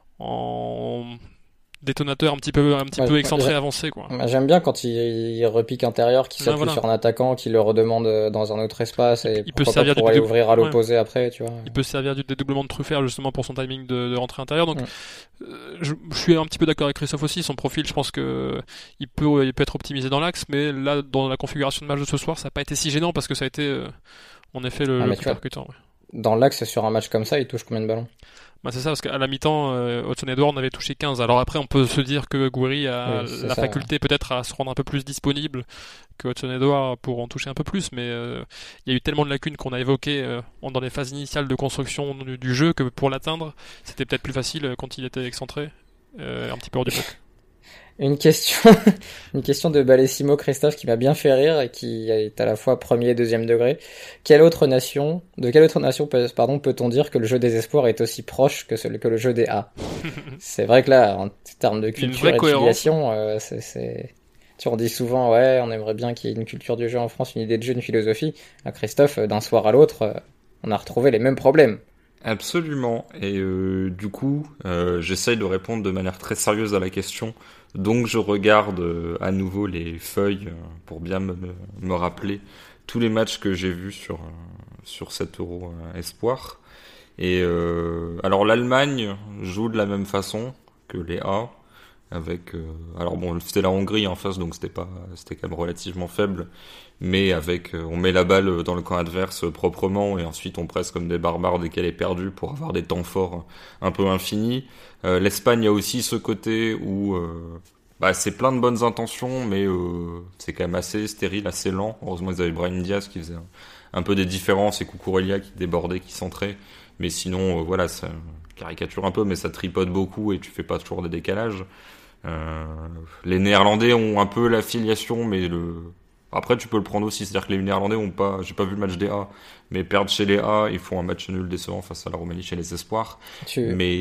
en détonateur un petit peu un petit ouais, peu excentré ouais. avancé quoi. J'aime bien quand il, il repique intérieur, qui s'appuie ouais, voilà. sur un attaquant, qui le redemande dans un autre espace et il peut servir pour du aller dé... ouvrir à l'opposé ouais. après, tu vois. Il peut servir du dédoublement de Truffert justement pour son timing de, de rentrée intérieure. Donc ouais. euh, je, je suis un petit peu d'accord avec Christophe aussi, son profil, je pense que il peut il peut être optimisé dans l'axe, mais là dans la configuration de match de ce soir, ça n'a pas été si gênant parce que ça a été euh, en effet le, ah, le plus percutant. Ouais. Dans l'axe sur un match comme ça, il touche combien de ballons? Bah c'est ça, parce qu'à la mi-temps, euh, Hudson-Edouard en avait touché quinze. Alors après, on peut se dire que Gouiri a oui, la ça, faculté ouais. peut-être à se rendre un peu plus disponible que Hudson-Edouard pour en toucher un peu plus, mais euh, il y a eu tellement de lacunes qu'on a évoquées euh, dans les phases initiales de construction du, du jeu que pour l'atteindre, c'était peut-être plus facile quand il était excentré, euh, un petit peu hors du puck. Une question, une question de Balessimo Christophe qui m'a bien fait rire et qui est à la fois premier et deuxième degré. Quelle autre nation, de quelle autre nation, pardon, peut-on dire que le jeu des espoirs est aussi proche que, ce, que le jeu des A? C'est vrai que là, en termes de culture et de filiation, euh, c'est, c'est, tu en dis souvent, ouais, on aimerait bien qu'il y ait une culture du jeu en France, une idée de jeu, une philosophie. À Christophe, d'un soir à l'autre, on a retrouvé les mêmes problèmes. Absolument. Et euh, du coup, euh, j'essaye de répondre de manière très sérieuse à la question. Donc je regarde euh, à nouveau les feuilles euh, pour bien me, me rappeler tous les matchs que j'ai vus sur, euh, sur cet Euro euh, Espoir. Et euh, alors l'Allemagne joue de la même façon que les A. Avec, euh, alors bon, c'était la Hongrie en face, donc c'était pas, c'était quand même relativement faible. Mais avec, euh, on met la balle dans le camp adverse euh, proprement et ensuite on presse comme des barbares dès qu'elle est perdue pour avoir des temps forts un peu infinis. Euh, L'Espagne a aussi ce côté où, euh, bah c'est plein de bonnes intentions, mais euh, c'est quand même assez stérile, assez lent. Heureusement ils avaient Brahim Diaz qui faisait un, un peu des différences et Cucurella qui débordait, qui centrait. Mais sinon, euh, voilà, ça caricature un peu, mais ça tripote beaucoup et tu fais pas toujours des décalages. Euh, les Néerlandais ont un peu la filiation, mais le après tu peux le prendre aussi, c'est-à-dire que les Néerlandais ont pas, j'ai pas vu le match des A, mais perdent chez les A, ils font un match nul décevant face à la Roumanie chez les Espoirs. Tu...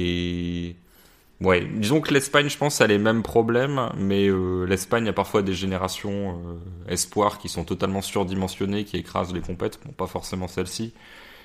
Mais ouais, disons que l'Espagne, je pense, a les mêmes problèmes, mais euh, l'Espagne a parfois des générations euh, espoirs qui sont totalement surdimensionnées, qui écrasent les compètes, bon pas forcément celle-ci.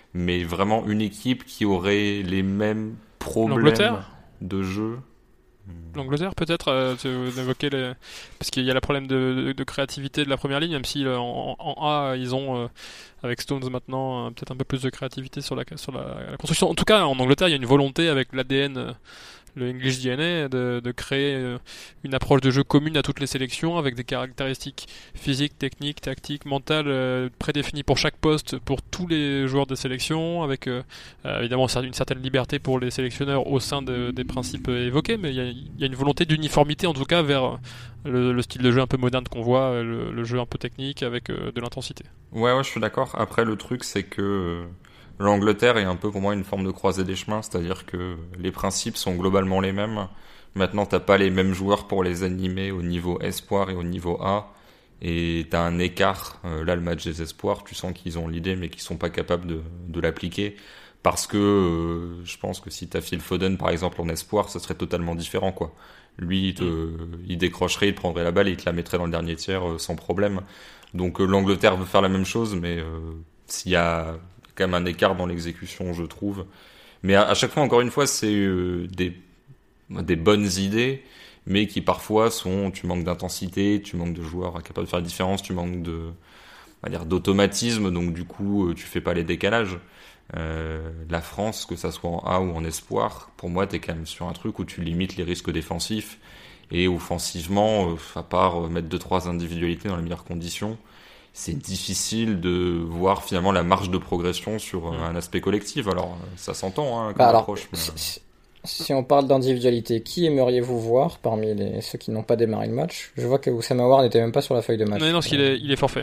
mais vraiment une équipe qui aurait les mêmes problèmes L'Angleterre de jeu. L'Angleterre peut-être, euh, tu évoquais les... parce qu'il y a le problème de, de, de créativité de la première ligne, même si euh, en, en A ils ont euh, avec Stones maintenant euh, peut-être un peu plus de créativité sur la sur la, la construction. En tout cas en Angleterre il y a une volonté avec l'A D N, euh, le English D N A, de, de créer euh, une approche de jeu commune à toutes les sélections avec des caractéristiques physiques, techniques, tactiques, mentales euh, prédéfinies pour chaque poste pour tous les joueurs des sélections, avec euh, euh, évidemment une certaine liberté pour les sélectionneurs au sein de, des principes évoqués, mais il y a, y a une volonté d'uniformité en tout cas vers le, le style de jeu un peu moderne qu'on voit, le, le jeu un peu technique avec euh, de l'intensité. Ouais, ouais, je suis d'accord. Après, le truc, c'est que euh, l'Angleterre est un peu pour moi une forme de croisée des chemins, c'est-à-dire que les principes sont globalement les mêmes. Maintenant, t'as pas les mêmes joueurs pour les animer au niveau espoir et au niveau A, et t'as un écart. Euh, là, le match des espoirs, tu sens qu'ils ont l'idée, mais qu'ils sont pas capables de, de l'appliquer, parce que euh, je pense que si t'as Phil Foden, par exemple, en espoir, ça serait totalement différent, quoi. Lui, il, te, mm. il décrocherait, il te prendrait la balle et il te la mettrait dans le dernier tiers euh, sans problème. Donc euh, l'Angleterre veut faire la même chose, mais euh, s'il y a quand même un écart dans l'exécution, je trouve. Mais à, à chaque fois, encore une fois, c'est euh, des, des bonnes idées, mais qui parfois sont, tu manques d'intensité, tu manques de joueurs capables de faire la différence, tu manques de, on va dire, d'automatisme, donc du coup, tu fais pas les décalages. Euh, la France, que ça soit en A ou en espoir, pour moi, t'es quand même sur un truc où tu limites les risques défensifs, et offensivement, euh, à part euh, mettre deux trois individualités dans les meilleures conditions, c'est difficile de voir finalement la marge de progression sur euh, un aspect collectif. Alors, ça s'entend, hein, comme bah alors, approche. Mais... Si, si on parle d'individualité, qui aimeriez-vous voir parmi les, ceux qui n'ont pas démarré le match? Je vois que Oussama Aouar n'était même pas sur la feuille de match. Non, non, parce qu'il est, il est forfait.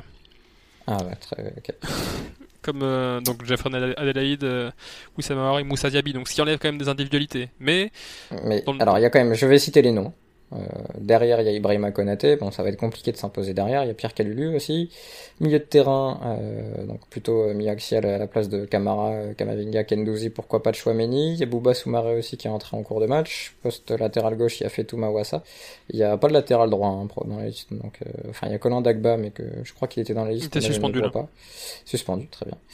Ah ouais, très ok. Comme euh, donc Jefferson Adelaide, euh, Oussama Aouar et Moussa Diaby, donc ce qui enlève quand même des individualités. Mais, mais le... alors il y a quand même, je vais citer les noms. Euh, derrière il y a Ibrahima Konaté, bon ça va être compliqué de s'imposer derrière, il y a Pierre Kalulu aussi, milieu de terrain, euh, donc plutôt euh, mi-axial à la place de Camara, euh, Kamavinga, Kendouzi, pourquoi pas de Chouameni, il y a Bouba Soumaré aussi qui est entré en cours de match, poste latéral gauche il y a Fetou Mawassa, il y a pas de latéral droit hein, dans la liste, donc euh, enfin il y a Colin Dagba mais que je crois qu'il était dans la liste, il était suspendu là. Pas. Suspendu, très bien.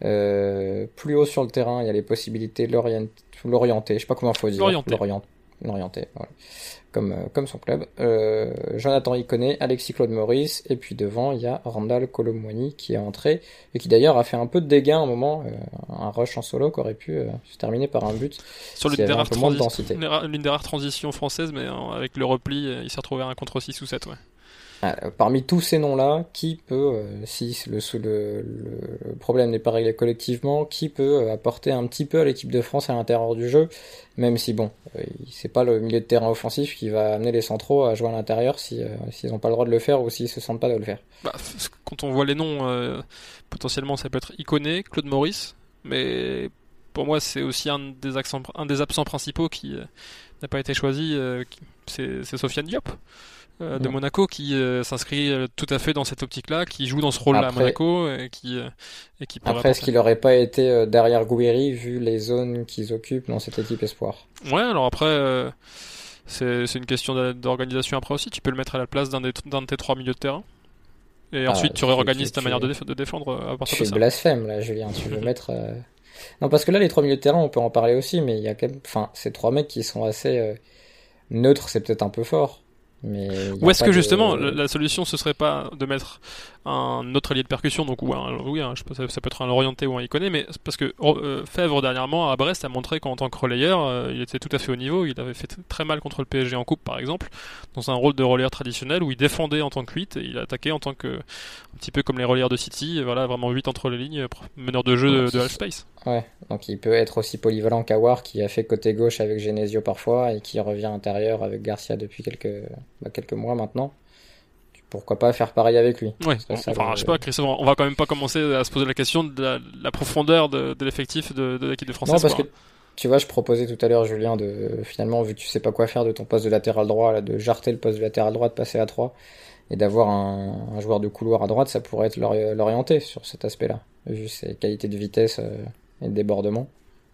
Euh, plus haut sur le terrain il y a les possibilités l'orient... l'orienter, je sais pas comment faut dire, l'orienter, l'orient... l'orienter, voilà. Comme, euh, comme son club, euh, Jonathan Iconé, Alexis Claude Maurice, et puis devant il y a Randall Colomwani qui est entré, et qui d'ailleurs a fait un peu de dégâts à un moment, euh, un rush en solo qui aurait pu euh, se terminer par un but, sur l'une des, transi- l'une des rares transitions françaises, mais euh, avec le repli, il s'est retrouvé à un contre six ou sept, ouais. Ah, parmi tous ces noms-là, qui peut, euh, si le, le, le problème n'est pas réglé collectivement, qui peut apporter un petit peu à l'équipe de France à l'intérieur du jeu, même si bon, euh, c'est pas le milieu de terrain offensif qui va amener les centraux à jouer à l'intérieur si, euh, s'ils n'ont pas le droit de le faire ou s'ils se sentent pas de le faire. Bah, quand on voit les noms, euh, potentiellement ça peut être Iconé, Claude Maurice, mais pour moi c'est aussi un des, accents, un des absents principaux qui euh, n'a pas été choisi, euh, qui, c'est, c'est Sofiane Diop. Euh, de Monaco qui euh, s'inscrit euh, tout à fait dans cette optique-là, qui joue dans ce rôle-là après, à Monaco et qui, euh, et qui après, est-ce qu'il n'aurait pas été euh, derrière Gouiri vu les zones qu'ils occupent dans cette équipe espoir? Ouais, alors après, euh, c'est, c'est une question d'organisation après aussi. Tu peux le mettre à la place d'un, des, d'un de tes trois milieux de terrain. Et ah, ensuite, tu réorganises ta tu, manière de, déf- de défendre à partir tu de ça. Tu blasphème, là, Julien. Tu veux mettre... Euh... Non, parce que là, les trois milieux de terrain, on peut en parler aussi, mais il y a quand même... Enfin, ces trois mecs qui sont assez... Euh... Neutres, c'est peut-être un peu fort. Mais ou est-ce que de... justement la, la solution ce serait pas de mettre un autre allié de percussion, donc ou un, oui un, je sais pas, ça peut être un orienté ou un Iconé, mais parce que euh, Fèvre dernièrement à Brest a montré qu'en tant que relayeur euh, il était tout à fait au niveau, il avait fait t- très mal contre le P S G en coupe par exemple, dans un rôle de relayeur traditionnel où il défendait en tant que huit et il attaquait en tant que un petit peu comme les relayeurs de City, et voilà vraiment huit entre les lignes, meneur de jeu de, de half space. Ouais, donc il peut être aussi polyvalent qu'Aouar qui a fait côté gauche avec Genesio parfois et qui revient intérieur avec Garcia depuis quelques bah, quelques mois maintenant. Pourquoi pas faire pareil avec lui? Ouais, on, enfin, le... je sais pas, Christophe, on va quand même pas commencer à se poser la question de la, la profondeur de, de l'effectif de, de l'équipe de France. Non, parce que tu vois, je proposais tout à l'heure, Julien, de finalement, vu que tu sais pas quoi faire de ton poste de latéral droit, là, de jarter le poste de latéral droit, de passer à trois et d'avoir un, un joueur de couloir à droite, ça pourrait être l'ori- l'orienter sur cet aspect-là, vu ses qualités de vitesse euh, et de débordement.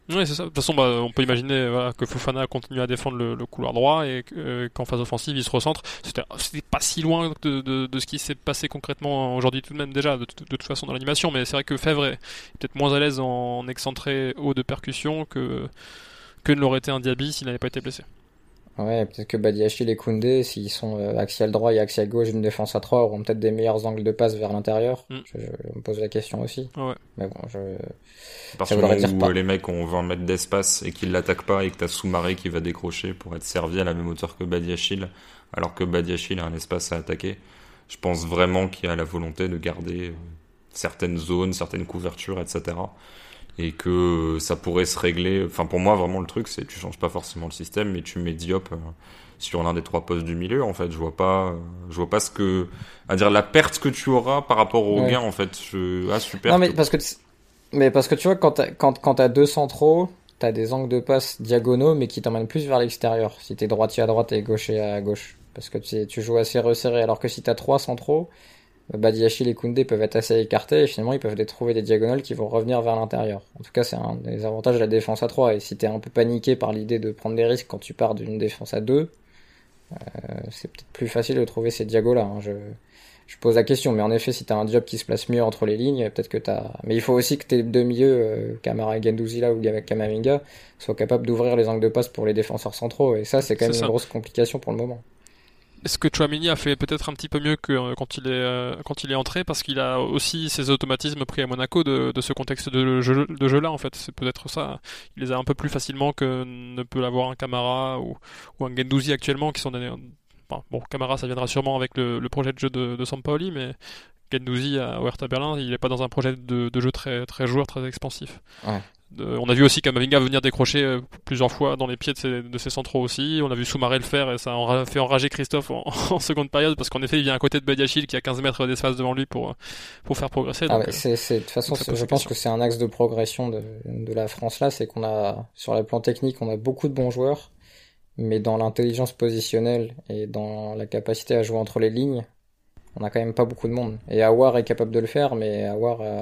Oui, c'est ça. De toute façon, bah, on peut imaginer voilà, que Fofana continue à défendre le, le couloir droit et euh, qu'en phase offensive, il se recentre. C'était, c'était pas si loin de, de, de ce qui s'est passé concrètement aujourd'hui tout de même déjà, de, de, de toute façon dans l'animation. Mais c'est vrai que Fèvre est peut-être moins à l'aise en excentré haut de percussion que, que ne l'aurait été un Diaby s'il n'avait pas été blessé. Ouais, peut-être que Badiachil et Koundé, s'ils sont euh, axial droit et axial gauche d'une défense à trois, auront peut-être des meilleurs angles de passe vers l'intérieur. Mm. Je, je me pose la question aussi. Ouais. Mais bon, je... Parce que où pas. Les mecs ont vingt mètres d'espace et qu'ils l'attaquent pas et que t'as Soumaré qui va décrocher pour être servi à la même hauteur que Badiachil, alors que Badiachil a un espace à attaquer. Je pense vraiment qu'il y a la volonté de garder certaines zones, certaines couvertures, et cetera. Et que ça pourrait se régler. Enfin, pour moi, vraiment, le truc, c'est que tu changes pas forcément le système, mais tu mets Diop euh, sur l'un des trois postes du milieu. En fait, je vois pas, euh, je vois pas ce que, à dire la perte que tu auras par rapport au ouais. gain. En fait, je... ah super. Non, mais parce que, mais parce que tu vois, quand t'as, quand quand t'as deux centraux, t'as des angles de passe diagonaux, mais qui t'emmènent plus vers l'extérieur. Si t'es droitier à droite et gaucher à gauche, parce que tu, tu joues assez resserré. Alors que si t'as trois centraux, Badiachil et Koundé peuvent être assez écartés et finalement ils peuvent trouver des diagonales qui vont revenir vers l'intérieur. En tout cas, c'est un des avantages de la défense à trois. Et si t'es un peu paniqué par l'idée de prendre des risques quand tu pars d'une défense à deux, euh, c'est peut-être plus facile de trouver ces diagos-là. Hein. Je, je pose la question, mais en effet, si t'as un Diop qui se place mieux entre les lignes, peut-être que t'as. Mais il faut aussi que tes deux milieux, euh, Camara et Guendouzi là ou Kamavinga, soient capables d'ouvrir les angles de passe pour les défenseurs centraux. Et ça, c'est quand même c'est une grosse complication pour le moment. Est-ce que Tchouaméni a fait peut-être un petit peu mieux que euh, quand il est euh, quand il est entré parce qu'il a aussi ses automatismes pris à Monaco de, de ce contexte de jeu de jeu là en fait c'est peut-être ça il les a un peu plus facilement que ne peut l'avoir un Camara ou ou un Guendouzi actuellement qui sont des, enfin, bon Camara ça viendra sûrement avec le, le projet de jeu de, de Sampaoli mais Guendouzi à Hertha Berlin il est pas dans un projet de, de jeu très très joueur très expansif. Ouais. De, on a vu aussi Kamavinga venir décrocher euh, plusieurs fois dans les pieds de ses, de ses centraux aussi. On a vu Soumaré le faire et ça a enra- fait enrager Christophe en, en seconde période parce qu'en effet il vient à côté de Badiachil qui a quinze mètres d'espace devant lui pour pour faire progresser. Ah donc, ouais, c'est, c'est, de toute façon, c'est, je pense que c'est un axe de progression de, de la France là, c'est qu'on a sur le plan technique on a beaucoup de bons joueurs, mais dans l'intelligence positionnelle et dans la capacité à jouer entre les lignes, on a quand même pas beaucoup de monde. Et Aouar est capable de le faire, mais Aouar a...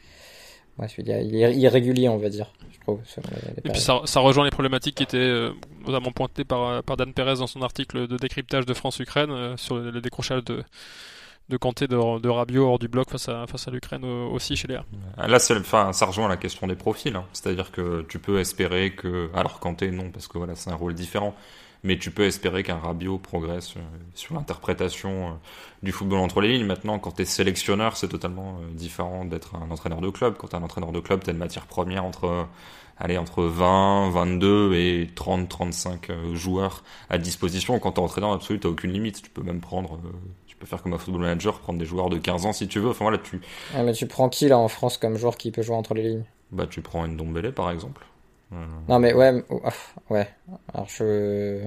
Ouais, il est irrégulier, on va dire, je trouve. Les, les et puis ça, ça rejoint les problématiques qui étaient euh, notamment pointées par, par Dan Perez dans son article de décryptage de France-Ukraine euh, sur le, le décrochage de, de Kanté, de, de Rabiot hors du bloc face à, face à l'Ukraine euh, aussi chez Léa. Là, c'est, enfin, ça rejoint la question des profils. Hein. C'est-à-dire que tu peux espérer que... Alors Kanté, non, parce que voilà, c'est un rôle différent. Mais tu peux espérer qu'un Rabiot progresse euh, sur l'interprétation euh, du football entre les lignes. Maintenant, quand t'es sélectionneur, c'est totalement euh, différent d'être un entraîneur de club. Quand t'es un entraîneur de club, t'as une matière première entre, euh, allez, entre vingt, vingt-deux et trente, trente-cinq euh, joueurs à disposition. Quand t'es entraîneur absolu, t'as aucune limite. Tu peux même prendre, euh, tu peux faire comme un football manager, prendre des joueurs de quinze ans si tu veux. Enfin voilà, tu. Ah, mais tu prends qui là en France comme joueur qui peut jouer entre les lignes? Bah, tu prends Ndombele par exemple. Euh... Non mais ouais, ouais. Alors je.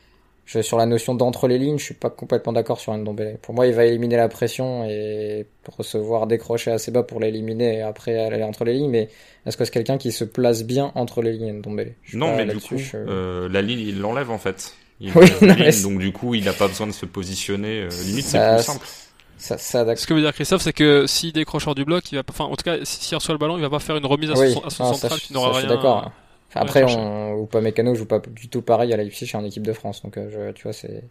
Je, sur la notion d'entre les lignes, je suis pas complètement d'accord sur Ndombele. Pour moi, il va éliminer la pression et recevoir décrocher assez bas pour l'éliminer et après aller entre les lignes. Mais est-ce que c'est quelqu'un qui se place bien entre les lignes, Ndombele? Non, mais du coup, je... euh, la ligne, il l'enlève en fait. Il oui, la ligne, mais... donc du coup, il n'a pas besoin de se positionner. Euh, limite, ça, c'est plus simple. Ça, ça, d'accord. Ce que veut dire Christophe, c'est que s'il décroche hors du bloc, il va, enfin, en tout cas, s'il reçoit le ballon, il va pas faire une remise à oui. son, à son non, central ça, qui n'aura ça, rien. Je suis d'accord. Enfin, après, on, ou pas Mécano joue pas du tout pareil à Leipzig en équipe de France, donc euh, je, tu vois, c'est,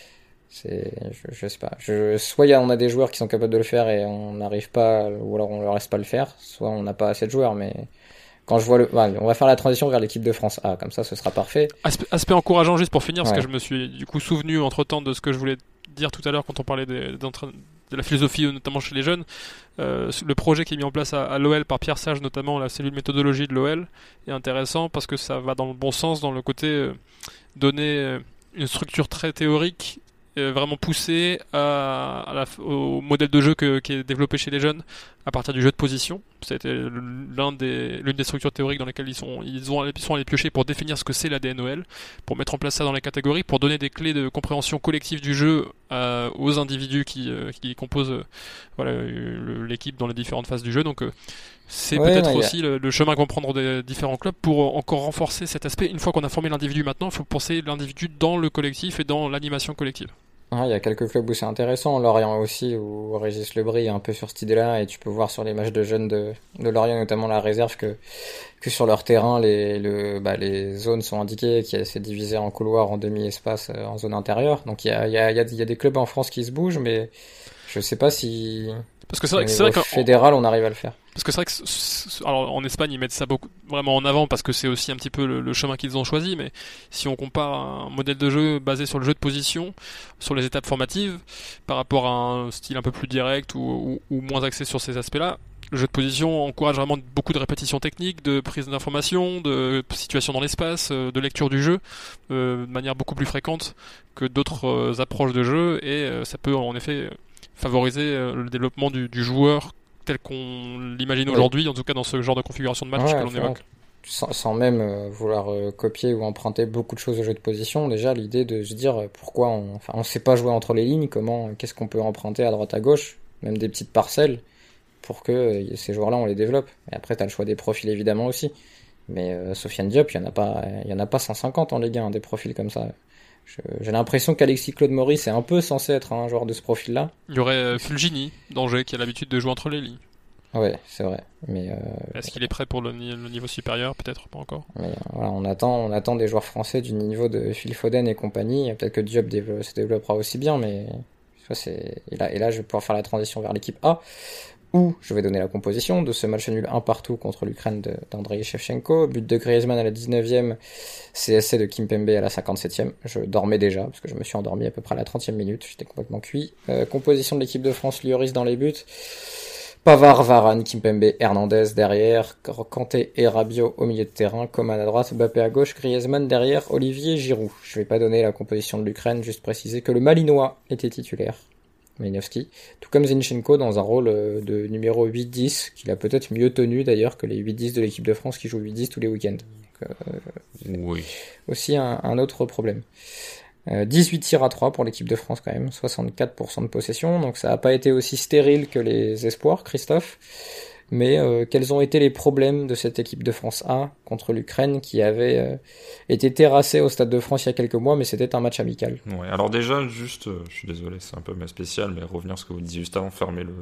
c'est, je, je sais pas. Je, soit y a, on a des joueurs qui sont capables de le faire et on n'arrive pas, ou alors on leur laisse pas le faire, soit on n'a pas assez de joueurs. Mais quand je vois le, ouais, on va faire la transition vers l'équipe de France A, comme ça, ce sera parfait. Aspect, aspect encourageant juste pour finir, ouais. Parce que je me suis du coup souvenu entre temps de ce que je voulais dire tout à l'heure quand on parlait des, des de la philosophie notamment chez les jeunes, euh, le projet qui est mis en place à, à l'O L par Pierre Sage notamment, la cellule méthodologie de l'O L est intéressant parce que ça va dans le bon sens dans le côté euh, donner euh, une structure très théorique euh, vraiment poussée à, à la, au modèle de jeu que, qui est développé chez les jeunes à partir du jeu de position. C'était l'un des, l'une des structures théoriques dans lesquelles ils sont, ils ont, ils sont allés piocher pour définir ce que c'est l'A D N O L, pour mettre en place ça dans les catégories, pour donner des clés de compréhension collective du jeu euh, aux individus qui, euh, qui composent euh, voilà, l'équipe dans les différentes phases du jeu. Donc euh, c'est ouais, peut-être aussi a... le, le chemin que vont prendre des différents clubs pour encore renforcer cet aspect. Une fois qu'on a formé l'individu maintenant, il faut penser l'individu dans le collectif et dans l'animation collective. Ah, il y a quelques clubs où c'est intéressant, Lorient aussi, où Régis Lebris est un peu sur cette idée-là, et tu peux voir sur les matchs de jeunes de, de Lorient, notamment la réserve, que, que sur leur terrain, les, le, bah, les zones sont indiquées, qu'il y a- c'est divisé en couloirs, en demi-espace, euh, en zone intérieure. Donc il y a, il y a, il y a, il y a des clubs en France qui se bougent, mais je sais pas si Parce que c'est au vrai que c'est niveau vrai qu'en- fédéral on arrive à le faire. Parce que c'est vrai que, c- c- alors en Espagne ils mettent ça beaucoup, vraiment en avant parce que c'est aussi un petit peu le, le chemin qu'ils ont choisi. Mais si on compare un modèle de jeu basé sur le jeu de position, sur les étapes formatives, par rapport à un style un peu plus direct ou, ou, ou moins axé sur ces aspects-là, le jeu de position encourage vraiment beaucoup de répétitions techniques, de prise d'informations, de situation dans l'espace, euh, de lecture du jeu, euh, de manière beaucoup plus fréquente que d'autres euh, approches de jeu, et euh, ça peut en effet favoriser euh, le développement du, du joueur tel qu'on l'imagine Oui. aujourd'hui, en tout cas dans ce genre de configuration de match Ouais, que l'on enfin, évoque. sans, sans même euh, vouloir euh, copier ou emprunter beaucoup de choses au jeu de position, déjà l'idée de se dire euh, pourquoi on, enfin, on sait pas jouer entre les lignes, comment, qu'est-ce qu'on peut emprunter à droite à gauche, même des petites parcelles, pour que euh, ces joueurs-là on les développe. Et après t'as le choix des profils évidemment aussi, mais euh, Sofiane Diop, il y en a pas, il y en a pas cent cinquante en Ligue un, des profils comme ça. Je- j'ai l'impression qu'Alexis Claude Maurice est un peu censé être un joueur de ce profil-là. Il y aurait euh, Fulgini d'Angers qui a l'habitude de jouer entre les lignes. Ouais, c'est vrai, mais euh, Est-ce qu'il est prêt pour le, ni- le niveau supérieur? Peut-être pas encore. Mais euh, voilà, on attend, on attend des joueurs français du niveau de Phil Foden et compagnie. Peut-être que Diop dévelop- se développera aussi bien, mais ça c'est. Et là, et là, je vais pouvoir faire la transition vers l'équipe A, où je vais donner la composition de ce match nul un partout contre l'Ukraine de- d'Andrei Shevchenko. But de Griezmann à la dix-neuvième, C S C de Kimpembe à la cinquante-septième. Je dormais déjà, parce que je me suis endormi à peu près à la trentième minute. J'étais complètement cuit. Euh, composition de l'équipe de France, Lloris dans les buts. Pavard, Varane, Kimpembe, Hernandez derrière, Kanté et Rabiot au milieu de terrain, Coman à droite, Mbappé à gauche, Griezmann derrière, Olivier Giroud. Je vais pas donner la composition de l'Ukraine, juste préciser que le Malinois était titulaire, Malinowski, tout comme Zinchenko dans un rôle euh, de numéro huit dix, qu'il a peut-être mieux tenu d'ailleurs que les huit dix de l'équipe de France qui joue huit dix tous les week-ends. Donc, euh, Oui. aussi un, un autre problème. Euh, dix-huit tirs à trois pour l'équipe de France quand même, soixante-quatre pour cent de possession, donc ça n'a pas été aussi stérile que les espoirs, Christophe. Mais euh, quels ont été les problèmes de cette équipe de France A contre l'Ukraine qui avait euh, été terrassée au Stade de France il y a quelques mois, mais c'était un match amical. Ouais, alors déjà, juste, euh, je suis désolé, c'est un peu ma spéciale, mais revenir à ce que vous disiez juste avant, fermer le,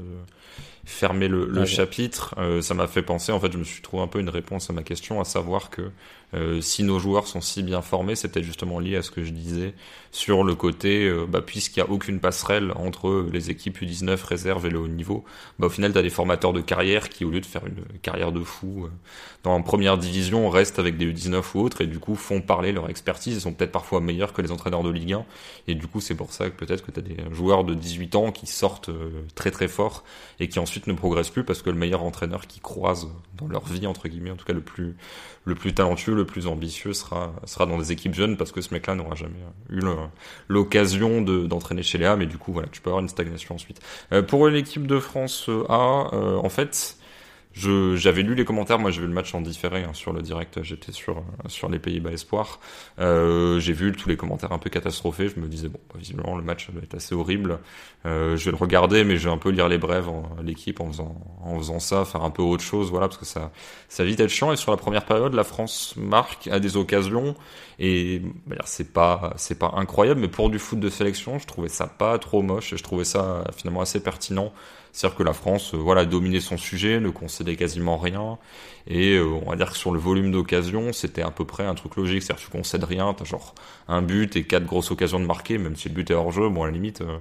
fermer le, le Ouais, chapitre, euh, ça m'a fait penser, en fait, je me suis trouvé un peu une réponse à ma question, à savoir que euh, si nos joueurs sont si bien formés, c'est peut-être justement lié à ce que je disais sur le côté, euh, bah, puisqu'il n'y a aucune passerelle entre les équipes U dix-neuf, réserve et le haut niveau, bah, au final, tu as des formateurs de carrière qui, au lieu de faire une carrière de fou euh, dans la première division, restent avec des U dix-neuf ou autres, et du coup, font parler leur expertise, ils sont peut-être parfois meilleurs que les entraîneurs de Ligue un, et du coup, c'est pour ça que peut-être que tu as des joueurs de dix-huit ans qui sortent euh, très très fort, et qui ensuite ne progressent plus parce que le meilleur entraîneur qu'ils croisent dans leur vie, entre guillemets, en tout cas le plus, le plus talentueux, le plus ambitieux, sera, sera dans des équipes jeunes parce que ce mec-là n'aura jamais eu le, l'occasion de, d'entraîner chez les A, mais du coup, voilà, tu peux avoir une stagnation ensuite. Euh, pour l'équipe de France A, euh, en fait, Je, j'avais lu les commentaires, moi j'ai vu le match en différé hein, sur le direct, j'étais sur sur les Pays-Bas Espoir. Euh, j'ai vu tous les commentaires un peu catastrophés, je me disais bon, bah, visiblement le match doit être assez horrible. Euh, je vais le regarder, mais je vais un peu lire les brèves en l'équipe en faisant en faisant ça, faire un peu autre chose, voilà, parce que ça ça va vite être chiant. Et sur la première période, la France marque à des occasions et bah, c'est pas c'est pas incroyable, mais pour du foot de sélection, je trouvais ça pas trop moche, et je trouvais ça finalement assez pertinent. C'est-à-dire que la France, euh, voilà, dominait son sujet, ne concédait quasiment rien, et euh, on va dire que sur le volume d'occasions, c'était à peu près un truc logique. C'est-à-dire que tu concèdes rien, t'as genre un but et quatre grosses occasions de marquer, même si le but est hors jeu, bon à la limite, euh,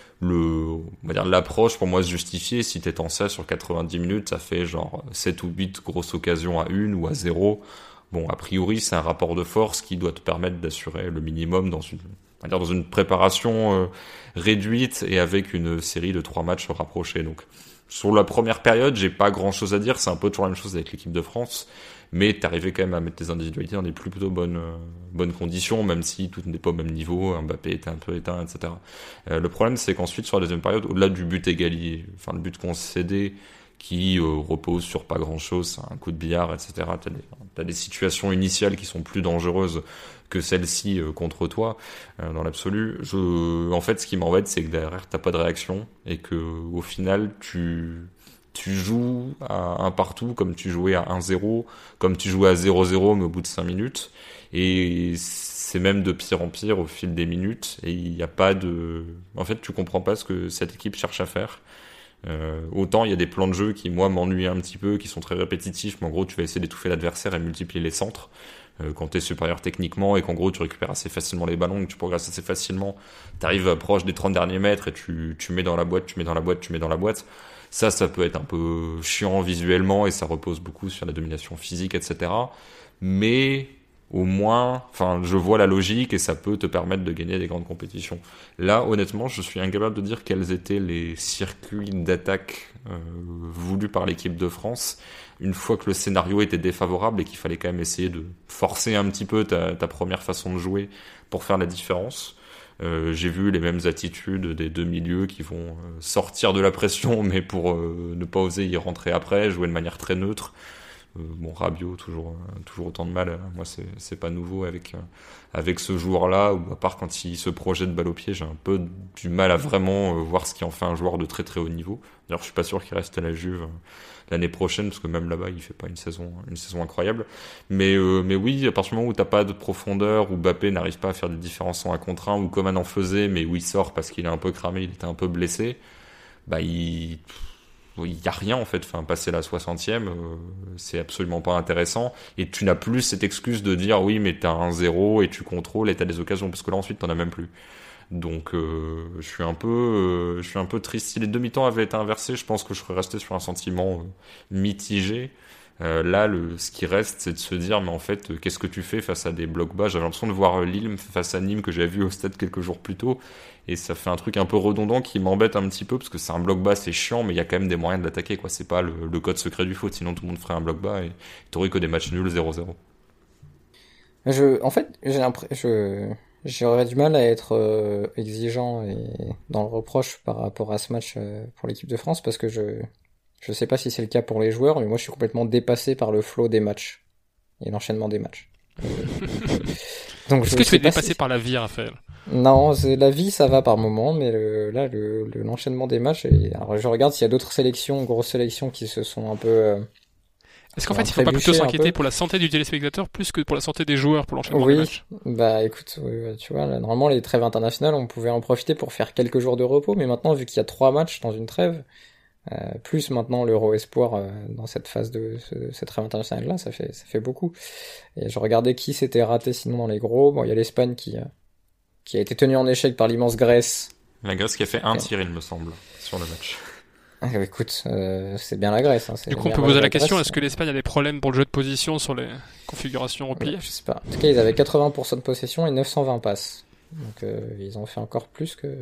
le, on va dire l'approche pour moi se justifiait. Si t'es en ça sur quatre-vingt-dix minutes, ça fait genre sept ou huit grosses occasions à une ou à zéro. Bon, a priori, c'est un rapport de force qui doit te permettre d'assurer le minimum dans une, on va dire dans une préparation euh, réduite et avec une série de trois matchs rapprochés. Donc, sur la première période, j'ai pas grand chose à dire. C'est un peu toujours la même chose avec l'équipe de France. Mais t'arrivais quand même à mettre tes individualités dans des plus plutôt bonnes, euh, bonnes conditions, même si tout n'est pas au même niveau. Mbappé était un peu éteint, et cetera. Euh, le problème, c'est qu'ensuite, sur la deuxième période, au-delà du but égalé, enfin, le but concédé, qui euh, repose sur pas grand chose, un coup de billard, et cetera. T'as des, t'as des situations initiales qui sont plus dangereuses que celle-ci euh, contre toi, euh, dans l'absolu. Je, en fait, ce qui m'embête, c'est que derrière, t'as pas de réaction, et que, au final, tu, tu joues à un partout comme tu jouais à un zéro, comme tu jouais à zéro zéro mais au bout de cinq minutes. Et c'est même de pire en pire au fil des minutes. Et il n'y a pas de... En fait, tu comprends pas ce que cette équipe cherche à faire. Euh, autant il y a des plans de jeu qui, moi, m'ennuient un petit peu, qui sont très répétitifs, mais en gros, tu vas essayer d'étouffer l'adversaire et multiplier les centres. Euh, quand tu es supérieur techniquement et qu'en gros tu récupères assez facilement les ballons, que tu progresses assez facilement, tu arrives proche des trente derniers mètres et tu, tu mets dans la boîte, tu mets dans la boîte, tu mets dans la boîte. Ça, ça peut être un peu chiant visuellement et ça repose beaucoup sur la domination physique, et cetera. Mais au moins, enfin, je vois la logique et ça peut te permettre de gagner des grandes compétitions. Là, honnêtement, je suis incapable de dire quels étaient les circuits d'attaque euh, voulus par l'équipe de France. Une fois que le scénario était défavorable et qu'il fallait quand même essayer de forcer un petit peu ta, ta première façon de jouer pour faire la différence. Euh, j'ai vu les mêmes attitudes des deux milieux qui vont euh, sortir de la pression, mais pour euh, ne pas oser y rentrer après, jouer de manière très neutre. Euh, bon, Rabiot, toujours, euh, toujours autant de mal. Moi, c'est, c'est pas nouveau avec, euh, avec ce joueur-là, ou à part quand il se projette balle au pied, j'ai un peu du mal à vraiment euh, voir ce qui en fait un joueur de très très haut niveau. D'ailleurs, je suis pas sûr qu'il reste à la Juve euh, l'année prochaine, parce que même là-bas, il fait pas une saison, une saison incroyable. Mais, euh, mais oui, à partir du moment où t'as pas de profondeur, où Mbappé n'arrive pas à faire des différences en un contre un, ou Coman en faisait, mais où il sort parce qu'il est un peu cramé, il était un peu blessé, bah, il, il y a rien, en fait. Enfin, passer la soixantième, euh, c'est absolument pas intéressant. Et tu n'as plus cette excuse de dire, oui, mais t'as un zéro et tu contrôles et t'as des occasions, parce que là, ensuite, t'en as même plus. Donc euh, je suis un peu euh, je suis un peu triste. Si les demi-temps avaient été inversés, je pense que je serais resté sur un sentiment euh, mitigé. Euh, là, le, ce qui reste, c'est de se dire, mais en fait, euh, qu'est-ce que tu fais face à des blocs bas? J'avais l'impression de voir euh, Lille face à Nîmes que j'avais vu au stade quelques jours plus tôt, et ça fait un truc un peu redondant qui m'embête un petit peu, parce que c'est un bloc bas, c'est chiant, mais il y a quand même des moyens de l'attaquer, quoi. C'est pas le, le code secret du foot, sinon tout le monde ferait un bloc bas et t'aurais que des matchs nuls zéro zéro. Je, en fait, j'ai l'impression, je, j'aurais du mal à être euh, exigeant et dans le reproche par rapport à ce match euh, pour l'équipe de France, parce que je, je sais pas si c'est le cas pour les joueurs, mais moi je suis complètement dépassé par le flow des matchs et l'enchaînement des matchs. Donc, est-ce que tu es dépassé si... par la vie, Raphaël? Non, c'est, la vie ça va par moment, mais le, là le, le, l'enchaînement des matchs, et, alors je regarde s'il y a d'autres sélections, grosses sélections qui se sont un peu... Euh, Est-ce qu'en fait, il faut pas plutôt s'inquiéter pour la santé du téléspectateur plus que pour la santé des joueurs pour l'enchaînement oui, des matchs? Bah écoute, oui, tu vois, là, normalement les trêves internationales, on pouvait en profiter pour faire quelques jours de repos, mais maintenant vu qu'il y a trois matchs dans une trêve, euh, plus maintenant l'Euro Espoir euh, dans cette phase de ce, cette trêve internationale là, ça fait ça fait beaucoup. Et je regardais qui s'était raté sinon dans les gros. Bon, il y a l'Espagne qui euh, qui a été tenue en échec par l'immense Grèce. La Grèce qui a fait un tir, il me semble, sur le match. Ah, écoute, euh, c'est bien la Grèce. Hein, c'est du coup, on peut poser la question, est-ce que l'Espagne a des problèmes pour le jeu de position sur les configurations repliées? Je sais pas. En tout cas, ils avaient quatre-vingts pour cent de possession et neuf cent vingt passes. Donc, euh, ils ont fait encore plus que...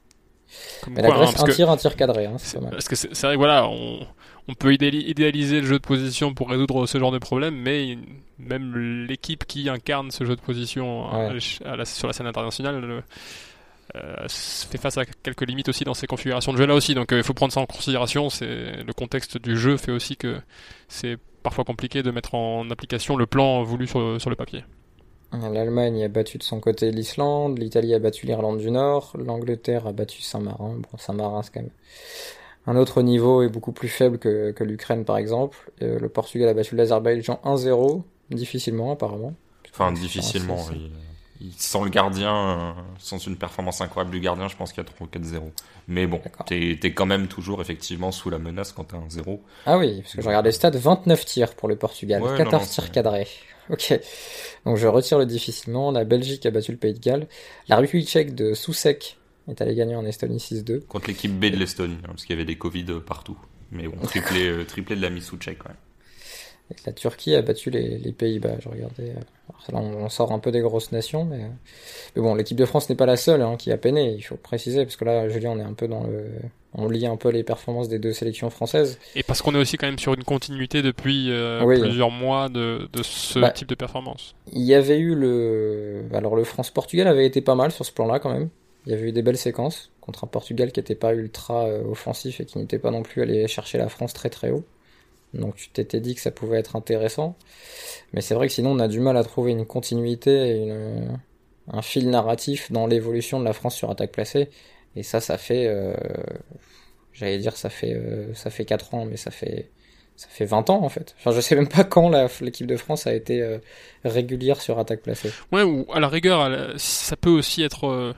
Comme Mais quoi, la Grèce, hein, un que... tir, un tir cadré, hein, c'est, c'est pas mal. Parce que c'est, c'est vrai que voilà, on, on peut idéali- idéaliser le jeu de position pour résoudre ce genre de problème, mais même l'équipe qui incarne ce jeu de position ouais. à la, sur la scène internationale... Le... Euh, fait face à quelques limites aussi dans ces configurations de jeu là aussi, donc il euh, faut prendre ça en considération. C'est le contexte du jeu fait aussi que c'est parfois compliqué de mettre en application le plan voulu sur, sur le papier. L'Allemagne a battu de son côté l'Islande, l'Italie a battu l'Irlande du Nord, l'Angleterre a battu Saint-Marin. Bon, Saint-Marin c'est quand même un autre niveau et beaucoup plus faible que, que l'Ukraine par exemple. Euh, le Portugal a battu l'Azerbaïdjan un zéro, difficilement apparemment. Enfin difficilement, c'est, c'est... oui. Sans le gardien, sans une performance incroyable du gardien, je pense qu'il y a trois ou quatre zéro. Mais bon, t'es, t'es quand même toujours effectivement sous la menace quand t'as un zéro. Ah oui, parce que je regarde les stats, vingt-neuf tirs pour le Portugal, ouais, quatorze non, non, tirs c'est... cadrés. Ok, donc je retire le difficilement. La Belgique a battu le Pays de Galles. La République tchèque de Souček est allée gagner en Estonie six deux. Contre l'équipe B de l'Estonie, hein, parce qu'il y avait des Covid partout. Mais bon, triplé, euh, triplé de la mise Souček, ouais. Et la Turquie a battu les, les Pays-Bas, je regardais. Alors là, on, on sort un peu des grosses nations, mais, mais bon, l'équipe de France n'est pas la seule hein, qui a peiné, il faut préciser, parce que là, Julien, on est un peu dans le... On lit un peu les performances des deux sélections françaises. Et parce qu'on est aussi quand même sur une continuité depuis euh, oui. plusieurs mois de, de ce bah, type de performance. Il y avait eu le... Alors le France-Portugal avait été pas mal sur ce plan-là quand même. Il y avait eu des belles séquences contre un Portugal qui n'était pas ultra euh, offensif et qui n'était pas non plus allé chercher la France très très haut. Donc tu t'étais dit que ça pouvait être intéressant. Mais c'est vrai que sinon on a du mal à trouver une continuité et une, un fil narratif dans l'évolution de la France sur attaque placée. Et ça, ça fait... Euh, j'allais dire ça fait euh, ça fait quatre ans, mais ça fait ça fait vingt ans en fait. Enfin, je sais même pas quand la, l'équipe de France a été euh, régulière sur attaque placée. Ouais, ou à la rigueur, ça peut aussi être euh,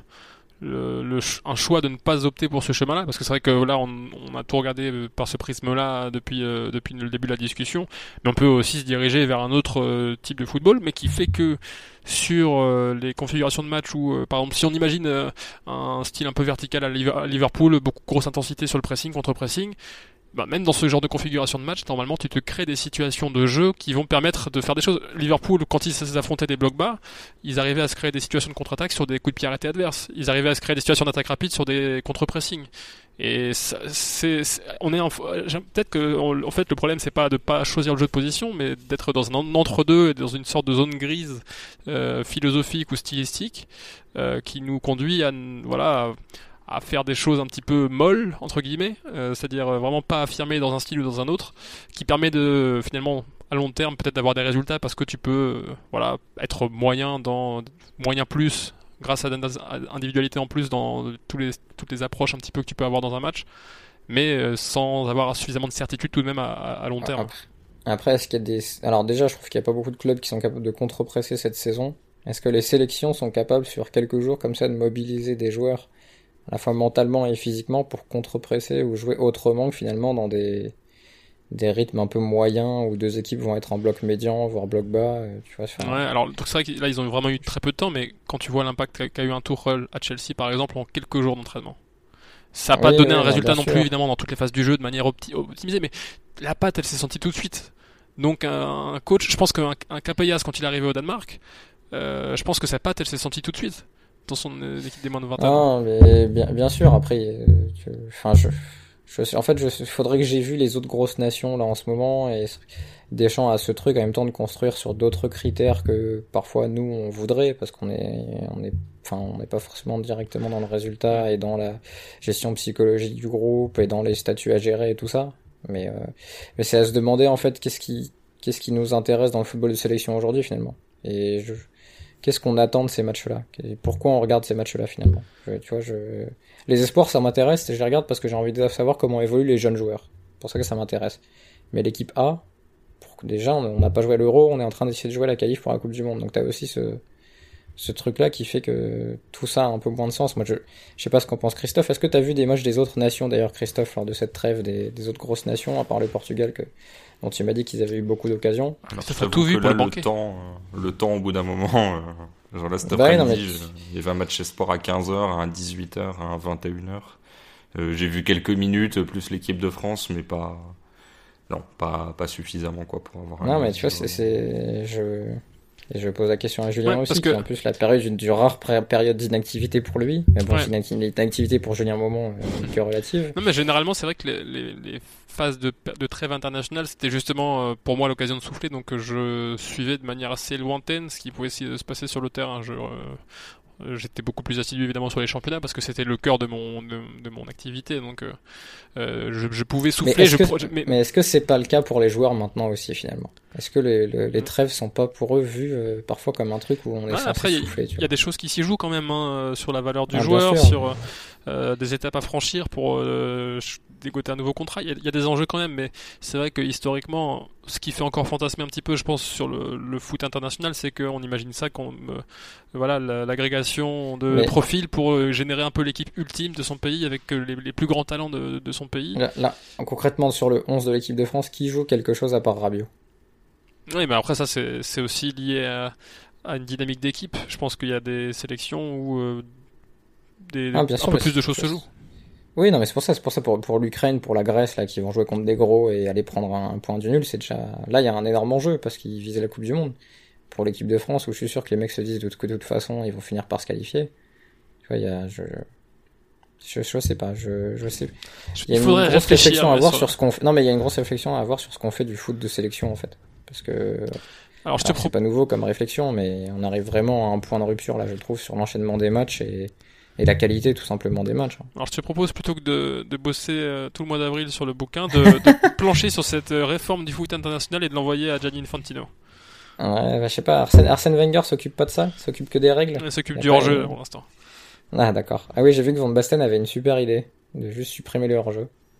le, le, un choix de ne pas opter pour ce chemin-là, parce que c'est vrai que là, on, on a tout regardé par ce prisme-là depuis, euh, depuis le début de la discussion, mais on peut aussi se diriger vers un autre euh, type de football, mais qui fait que sur euh, les configurations de match où, euh, par exemple, si on imagine euh, un style un peu vertical à Liverpool, beaucoup de grosse intensité sur le pressing, contre-pressing, bah, même dans ce genre de configuration de match, normalement, tu te crées des situations de jeu qui vont permettre de faire des choses. Liverpool, quand ils affrontaient des blocs bas, ils arrivaient à se créer des situations de contre-attaque sur des coups de pied arrêtés adverses. Ils arrivaient à se créer des situations d'attaque rapide sur des contre-pressing. Et ça, c'est, c'est, on est en, peut-être que, en fait, le problème, c'est pas de pas choisir le jeu de position, mais d'être dans un entre-deux et dans une sorte de zone grise, euh, philosophique ou stylistique, euh, qui nous conduit à, voilà, à faire des choses un petit peu molles entre guillemets, euh, c'est-à-dire vraiment pas affirmer dans un style ou dans un autre, qui permet de finalement à long terme peut-être d'avoir des résultats parce que tu peux euh, voilà être moyen dans moyen plus grâce à l'individualité en plus dans tous les toutes les approches un petit peu que tu peux avoir dans un match, mais euh, sans avoir suffisamment de certitude tout de même à, à long terme. Après, après est-ce qu'il y a des alors déjà je trouve qu'il y a pas beaucoup de clubs qui sont capables de contre-presser cette saison. Est-ce que les sélections sont capables sur quelques jours comme ça de mobiliser des joueurs à la fois mentalement et physiquement pour contre-presser ou jouer autrement que finalement dans des des rythmes un peu moyens où deux équipes vont être en bloc médian voire bloc bas, tu vois. Faire... Ouais, alors donc c'est vrai que là ils ont vraiment eu très peu de temps, mais quand tu vois l'impact qu'a eu un Tuchel à Chelsea par exemple en quelques jours d'entraînement, ça n'a pas oui, donné oui, un résultat non sûr. Plus évidemment dans toutes les phases du jeu de manière opti- optimisée, mais la patte elle s'est sentie tout de suite. Donc un, un coach, je pense qu'un un Capellas quand il est arrivé au Danemark, euh, je pense que sa patte elle s'est sentie tout de suite dans son euh, équipe des moins de vingt ans. Non, mais bien, bien sûr. Après, enfin, euh, je, je, je, en fait, il faudrait que j'ai vu les autres grosses nations là en ce moment et Deschamps a ce truc en même temps de construire sur d'autres critères que parfois nous on voudrait parce qu'on est, on est, enfin, on n'est pas forcément directement dans le résultat et dans la gestion psychologique du groupe et dans les statuts à gérer et tout ça. Mais, euh, mais c'est à se demander en fait qu'est-ce qui, qu'est-ce qui nous intéresse dans le football de sélection aujourd'hui finalement. Et je Qu'est-ce qu'on attend de ces matchs-là? Pourquoi on regarde ces matchs-là finalement? je, Tu vois, je... Les espoirs, ça m'intéresse et je les regarde parce que j'ai envie de savoir comment évoluent les jeunes joueurs. C'est pour ça que ça m'intéresse. Mais l'équipe A, pour que déjà, on n'a pas joué à l'Euro, on est en train d'essayer de jouer à la qualif pour la Coupe du Monde. Donc t'as aussi ce, ce truc-là qui fait que tout ça a un peu moins de sens. Moi, je, je sais pas ce qu'en pense Christophe. Est-ce que t'as vu des matchs des autres nations d'ailleurs, Christophe, lors de cette trêve des, des autres grosses nations, à part le Portugal que... dont tu m'as dit qu'ils avaient eu beaucoup d'occasions. Alors, ça tout vu pour là, le, le temps, euh, le temps au bout d'un moment, euh, genre là cet bah après-midi, oui, mais... il y avait un match chez Sport à quinze heures, à dix-huit heures, à vingt et une heures. Euh, j'ai vu quelques minutes plus l'équipe de France, mais pas, non, pas, pas suffisamment quoi pour avoir. Non, mais tu vois, c'est, c'est, je. Et je pose la question à Julien ouais, aussi, que... qui en plus la période d'une du rare période d'inactivité pour lui. Mais bon, ouais. C'est une inactivité pour Julien Momont euh, qui est relative. Non, mais généralement, c'est vrai que les, les, les phases de, de trêve internationale, c'était justement euh, pour moi l'occasion de souffler. Donc je suivais de manière assez lointaine ce qui pouvait se passer sur le terrain. Je, euh, j'étais beaucoup plus assidu évidemment sur les championnats parce que c'était le cœur de mon, de, de mon activité. Donc euh, euh, je, je pouvais souffler. Mais est-ce, je que, pro... mais... mais est-ce que c'est pas le cas pour les joueurs maintenant aussi finalement? Est-ce que les, les, les trêves sont pas pour eux vus euh, parfois comme un truc où on est ouais, censé après, souffler? Il y, y a des choses qui s'y jouent quand même hein, sur la valeur du ah, joueur, sur euh, des étapes à franchir pour euh, dégoter un nouveau contrat. Il y, y a des enjeux quand même, mais c'est vrai que historiquement, ce qui fait encore fantasmer un petit peu, je pense, sur le, le foot international, c'est qu'on imagine ça, qu'on euh, voilà l'agrégation de mais... profils pour euh, générer un peu l'équipe ultime de son pays avec euh, les, les plus grands talents de, de son pays. Là, là, concrètement, sur le onze de l'équipe de France, qui joue quelque chose à part Rabiot? Oui, mais après ça c'est, c'est aussi lié à, à une dynamique d'équipe. Je pense qu'il y a des sélections où euh, des, ah, bien un sûr, peu plus de choses se jouent. Oui, non, mais c'est pour ça, c'est pour ça pour, pour l'Ukraine, pour la Grèce là, qui vont jouer contre des gros et aller prendre un, un point du nul, c'est déjà là il y a un énorme enjeu parce qu'ils visaient la Coupe du Monde. Pour l'équipe de France, où je suis sûr que les mecs se disent que de toute façon ils vont finir par se qualifier. Tu vois, il y a je, je Je, je sais pas, je, je sais. Il y a une grosse réflexion à avoir sur... sur ce qu'on fait. Non, mais il y a une grosse réflexion à avoir sur ce qu'on fait du foot de sélection, en fait. Parce que. Alors, je te alors, pro... c'est pas nouveau comme réflexion, mais on arrive vraiment à un point de rupture, là, je trouve, sur l'enchaînement des matchs et, et la qualité, tout simplement, des matchs. Alors, je te propose, plutôt que de, de bosser euh, tout le mois d'avril sur le bouquin, de, de plancher sur cette réforme du foot international et de l'envoyer à Gianni Infantino. Ouais, bah, je sais pas, Arsène, Arsène Wenger s'occupe pas de ça? S'occupe que des règles? Il s'occupe du hors-jeu, pour l'instant. Ah, d'accord. Ah oui, j'ai vu que Van Basten avait une super idée de juste supprimer le hors-jeu.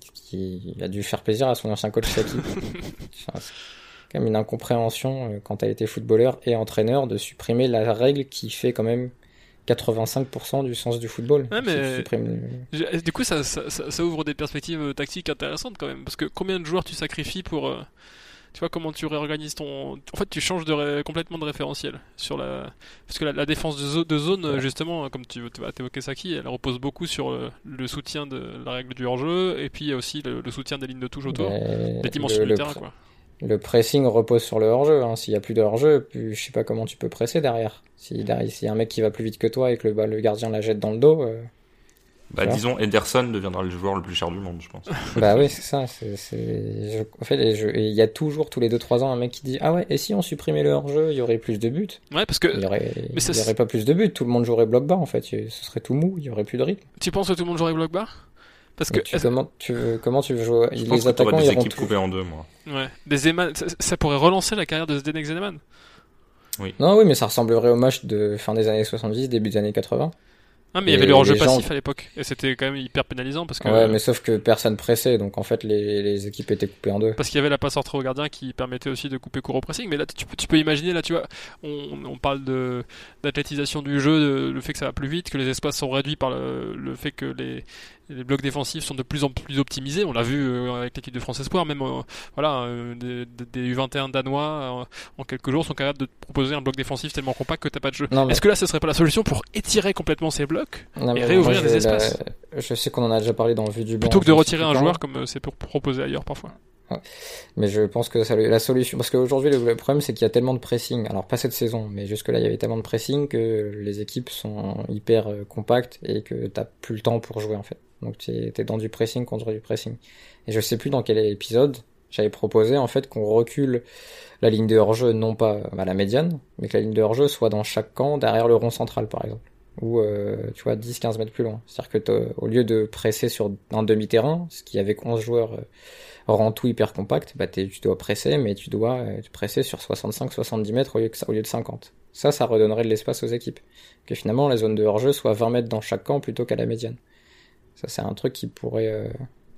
qui a dû faire plaisir à son ancien coach Saki. Enfin, c'est quand même une incompréhension euh, quand t'as été footballeur et entraîneur de supprimer la règle qui fait quand même quatre-vingt-cinq pour cent du sens du football. Ouais, mais supprimes... du coup, ça, ça, ça, ça ouvre des perspectives tactiques intéressantes quand même. Parce que combien de joueurs tu sacrifies pour. Euh, tu vois, comment tu réorganises ton. En fait, tu changes de ré... complètement de référentiel. Sur la... Parce que la, la défense de, zo- de zone, ouais. justement, comme tu as évoqué Saki, elle repose beaucoup sur le, le soutien de la règle du hors-jeu et puis il y a aussi le, le soutien des lignes de touche autour, mais des dimensions le, du le terrain, pr... quoi. Le pressing repose sur le hors-jeu. Hein. S'il y a plus de hors-jeu, plus, je sais pas comment tu peux presser derrière. Si derrière, s'il y a un mec qui va plus vite que toi et que le, bah, le gardien la jette dans le dos. Euh, bah disons, Ederson deviendra le joueur le plus cher du monde, je pense. Bah oui, c'est ça. C'est, c'est... Je... En fait, il y a toujours tous les deux trois ans un mec qui dit ah ouais, et si on supprimait le hors-jeu, il y aurait plus de buts. Ouais, parce que il y aurait, mais ça, il y aurait pas plus de buts. Tout le monde jouerait bloc bas en fait. Ce serait tout mou. Il y aurait plus de rythme. Tu penses que tout le monde jouerait bloc bas? Parce que tu, comment, tu veux, comment tu veux jouer? Je les pense que attaquants des iront équipes coupées en deux, moi. Ouais. Des Zeman, ça, ça pourrait relancer la carrière de Zdenek Zeman. Oui. Non, oui, mais ça ressemblerait au match de fin des années soixante-dix, début des années quatre-vingts. Ah, mais il y avait le hors-jeu passif gens... à l'époque. Et c'était quand même hyper pénalisant parce que. Ouais, mais sauf que personne pressait, donc en fait les, les équipes étaient coupées en deux. Parce qu'il y avait la passe entrée au gardien qui permettait aussi de couper court au pressing. Mais là, tu peux, tu peux imaginer, là, tu vois, on, on parle de, d'athlétisation du jeu, de, le fait que ça va plus vite, que les espaces sont réduits par le, le fait que les, les blocs défensifs sont de plus en plus optimisés. On l'a vu euh, avec l'équipe de France Espoir, même euh, voilà, euh, des, des U vingt et un danois euh, en quelques jours sont capables de te proposer un bloc défensif tellement compact que t'as pas de jeu. Non, mais... Est-ce que là, ce serait pas la solution pour étirer complètement ces blocs non, et réouvrir les espaces la... Je sais qu'on en a déjà parlé dans le Vue du banc. Plutôt que de retirer un joueur comme euh, c'est pour proposer ailleurs parfois. Ouais. Mais je pense que ça, la solution, parce qu'aujourd'hui le problème c'est qu'il y a tellement de pressing, alors pas cette saison, mais jusque là il y avait tellement de pressing que les équipes sont hyper euh, compactes et que t'as plus le temps pour jouer en fait. Donc t'es, t'es dans du pressing contre du pressing. Et je sais plus dans quel épisode j'avais proposé en fait qu'on recule la ligne de hors-jeu non pas à la médiane, mais que la ligne de hors-jeu soit dans chaque camp derrière le rond central par exemple. Ou euh, tu vois dix quinze mètres plus loin. C'est-à-dire que au lieu de presser sur un demi-terrain, ce qui avait onze joueurs euh, rend tout hyper compact, bah tu dois presser, mais tu dois euh, presser sur soixante-cinq soixante-dix mètres au lieu, que, au lieu de cinquante. Ça, ça redonnerait de l'espace aux équipes. Que finalement, la zone de hors-jeu soit vingt mètres dans chaque camp plutôt qu'à la médiane. Ça, c'est un truc qui pourrait, euh,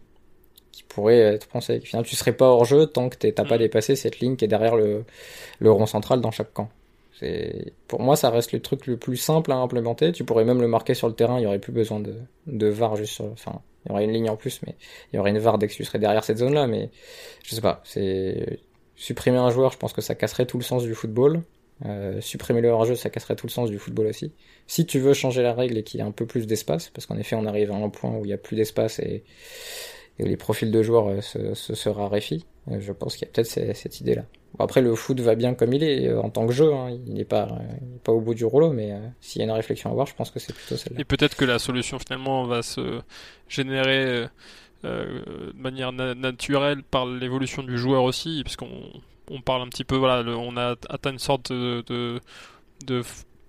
qui pourrait être pensé. Finalement, tu serais pas hors-jeu tant que t'as pas dépassé cette ligne qui est derrière le, le rond central dans chaque camp. C'est, pour moi, ça reste le truc le plus simple à implémenter. Tu pourrais même le marquer sur le terrain, il y aurait plus besoin de, de V A R juste sur, enfin, il y aurait une ligne en plus, mais il y aurait une V A R dès que tu serais derrière cette zone-là, mais je sais pas, c'est, supprimer un joueur, je pense que ça casserait tout le sens du football. Euh, supprimer le hors-jeu, ça casserait tout le sens du football aussi. Si tu veux changer la règle et qu'il y ait un peu plus d'espace, parce qu'en effet, on arrive à un point où il y a plus d'espace et, et où les profils de joueurs se, se, se raréfient, je pense qu'il y a peut-être cette, cette idée-là. Bon, après, le foot va bien comme il est en tant que jeu, hein. Il n'est pas, il n'est pas au bout du rouleau, mais euh, s'il y a une réflexion à avoir, je pense que c'est plutôt celle-là. Et peut-être que la solution finalement va se générer euh, de manière na- naturelle par l'évolution du joueur aussi, puisqu'on on parle un petit peu, voilà, le, on a atteint une sorte de, de, de